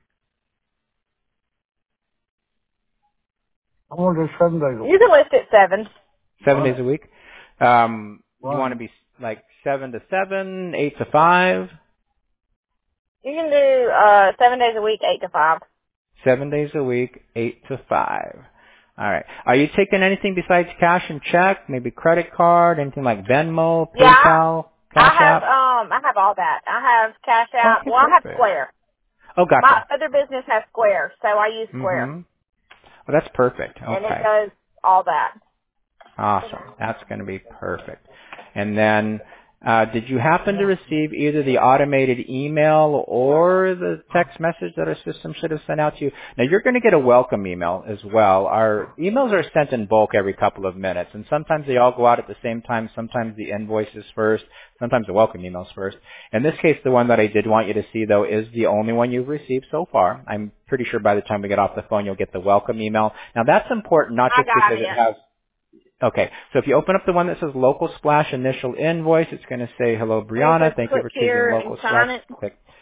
I want to do seven days a week. You can list it seven. Seven days a week? Um, you want to be like seven to seven, eight to five? You can do uh seven days a week, eight to five. Seven days a week, eight to five. All right. Are you taking anything besides cash and check? Maybe credit card, anything like Venmo, PayPal, yeah, Cash I have App? um I have all that. I have Cash App. Okay, well, perfect. I have Square. Oh, gotcha. My other business has Square, so I use Square. Mm-hmm. Well, that's perfect. Okay. And it does all that. Awesome. That's going to be perfect. And then, uh, did you happen to receive either the automated email or the text message that our system should have sent out to you? Now, you're going to get a welcome email as well. Our emails are sent in bulk every couple of minutes, and sometimes they all go out at the same time. Sometimes the invoices first. Sometimes the welcome emails first. In this case, the one that I did want you to see, though, is the only one you've received so far. I'm pretty sure by the time we get off the phone, you'll get the welcome email. Now, that's important, not just because it has... Okay, so if you open up the one that says Local Splash Initial Invoice, it's going to say, hello, Brianna. Thank you for choosing Local Splash. Click,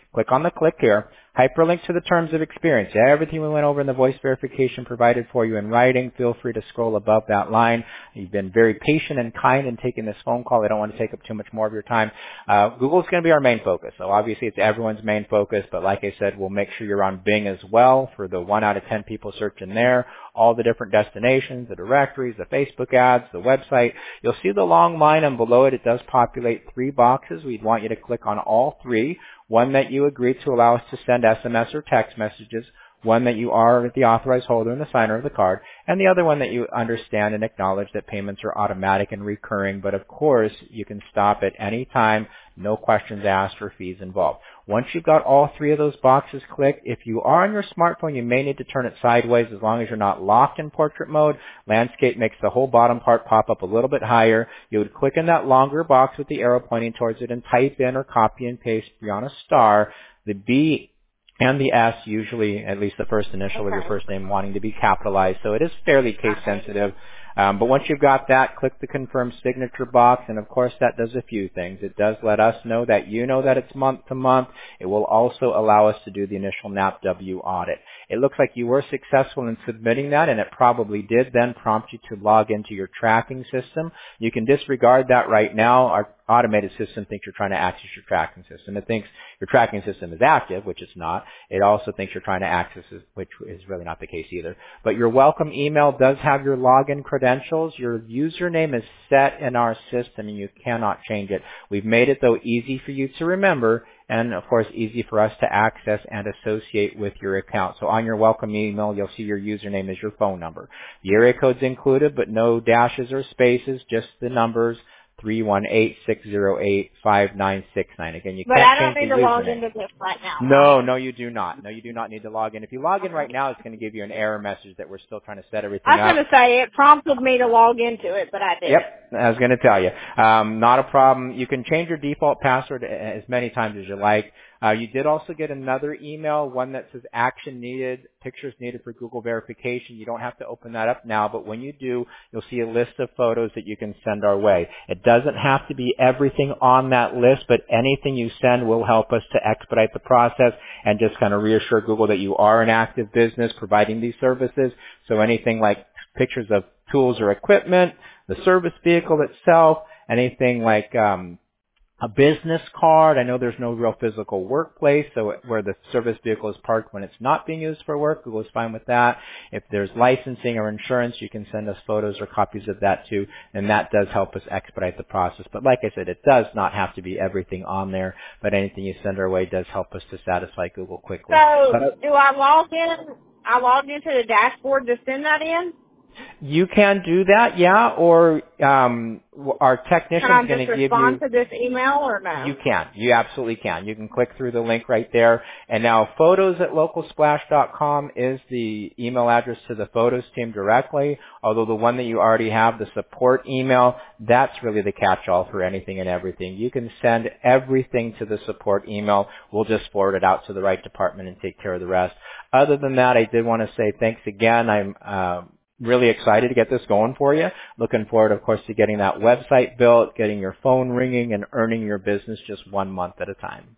Click on the click here. Hyperlink to the terms of experience. Everything we went over in the voice verification provided for you in writing. Feel free to scroll above that line. You've been very patient and kind in taking this phone call. I don't want to take up too much more of your time. Uh, Google's going to be our main focus. So obviously it's everyone's main focus, but like I said, we'll make sure you're on Bing as well for the one out of ten people searching there. All the different destinations, the directories, the Facebook ads, the website. You'll see the long line, and below it, it does populate three boxes. We'd want you to click on all three. One that you agree to allow us to send S M S or text messages, one that you are the authorized holder and the signer of the card, and the other one that you understand and acknowledge that payments are automatic and recurring, but of course you can stop at any time, no questions asked or fees involved. Once you've got all three of those boxes clicked, if you are on your smartphone, you may need to turn it sideways as long as you're not locked in portrait mode. Landscape makes the whole bottom part pop up a little bit higher. You would click in that longer box with the arrow pointing towards it and type in or copy and paste beyond a star the B and the S, usually at least the first initial of your first name wanting to be capitalized. So it is fairly case sensitive. Um, but once you've got that, click the confirm signature box, and of course that does a few things. It does let us know that you know that it's month to month. It will also allow us to do the initial N A P W audit. It looks like you were successful in submitting that, and it probably did then prompt you to log into your tracking system. You can disregard that right now. Our automated system thinks you're trying to access your tracking system. It thinks your tracking system is active, which it's not. It also thinks you're trying to access it, which is really not the case either. But your welcome email does have your login credentials. Your username is set in our system, and you cannot change it. We've made it, though, easy for you to remember, and of course easy for us to access and associate with your account. So on your welcome email, you'll see your username is your phone number. The area code's included, but no dashes or spaces, just the numbers. three one eight, six zero eight, five nine six nine. Again, you but can't I don't change need the to log username. into this right now. No, no, you do not. No, you do not need to log in. If you log in right now, it's going to give you an error message that we're still trying to set everything I was up. going to say it prompted me to log into it, but I didn't. Yep, I was going to tell you. Um, not a problem. You can change your default password as many times as you like. Uh, you did also get another email, one that says action needed, pictures needed for Google verification. You don't have to open that up now, but when you do, you'll see a list of photos that you can send our way. It doesn't have to be everything on that list, but anything you send will help us to expedite the process and just kind of reassure Google that you are an active business providing these services. So anything like pictures of tools or equipment, the service vehicle itself, anything like um, a business card. I know there's no real physical workplace, so where the service vehicle is parked when it's not being used for work, Google's fine with that. If there's licensing or insurance, you can send us photos or copies of that too, and that does help us expedite the process. But like I said, it does not have to be everything on there, but anything you send our way does help us to satisfy Google quickly. So But, do I log in? I logged into the dashboard to send that in? you can do that, yeah, or um, our technician's Can I going just to give you... respond to this email or no? You can. You absolutely can. You can click through the link right there. And now photos at local splash dot com is the email address to the photos team directly, although the one that you already have, the support email, that's really the catch-all for anything and everything. You can send everything to the support email. We'll just forward it out to the right department and take care of the rest. Other than that, I did want to say thanks again. I'm uh, really excited to get this going for you. Looking forward, of course, to getting that website built, getting your phone ringing, and earning your business just one month at a time.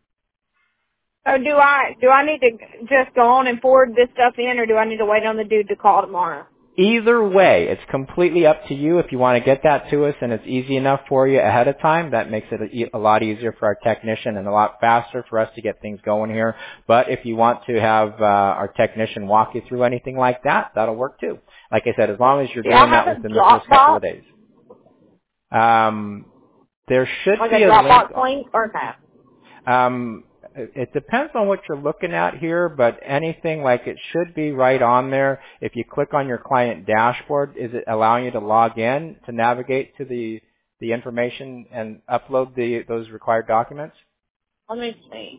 So do I do I need to just go on and forward this stuff in, or do I need to wait on the dude to call tomorrow? Either way, it's completely up to you. If you want to get that to us and it's easy enough for you ahead of time, that makes it a, a lot easier for our technician and a lot faster for us to get things going here. But if you want to have uh, our technician walk you through anything like that, that'll work too. Like I said, as long as you're doing that within the first couple of days. Um, there should like be a, a Dropbox link. link or no? Um, it depends on what you're looking at here, but anything like it should be right on there. If you click on your client dashboard, is it allowing you to log in to navigate to the the information and upload the those required documents? Let me see.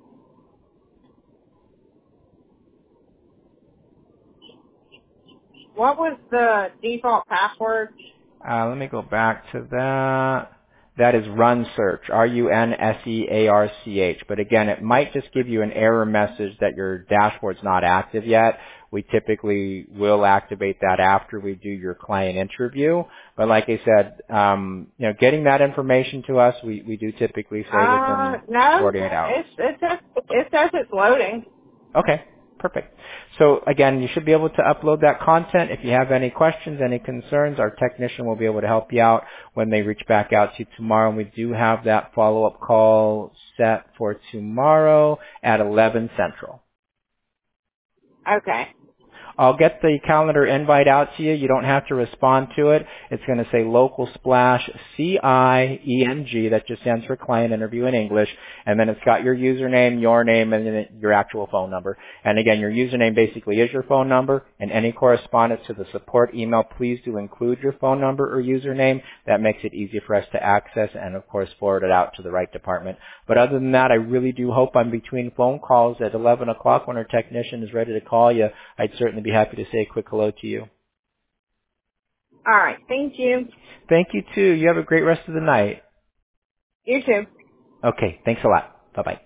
What was the default password? Uh, let me go back to that. That is run search, R U N S E A R C H. But again, it might just give you an error message that your dashboard's not active yet. We typically will activate that after we do your client interview. But like I said, um, you know, getting that information to us, we, we do typically say Uh, within no, forty-eight hours. it's, it's just, It says it's loading. Okay, perfect. So again, you should be able to upload that content. If you have any questions, any concerns, our technician will be able to help you out when they reach back out to you tomorrow. And we do have that follow-up call set for tomorrow at eleven Central. Okay. I'll get the calendar invite out to you. You don't have to respond to it. It's going to say Local Splash C I E N G. That just stands for Client Interview in English. And then it's got your username, your name, and then your actual phone number. And again, your username basically is your phone number. And any correspondence to the support email, please do include your phone number or username. That makes it easy for us to access and, of course, forward it out to the right department. But other than that, I really do hope I'm between phone calls at eleven o'clock when our technician is ready to call you. I'd certainly be happy to say a quick hello to you. All right. Thank you. Thank you, too. You have a great rest of the night. You too. Okay. Thanks a lot. Bye-bye.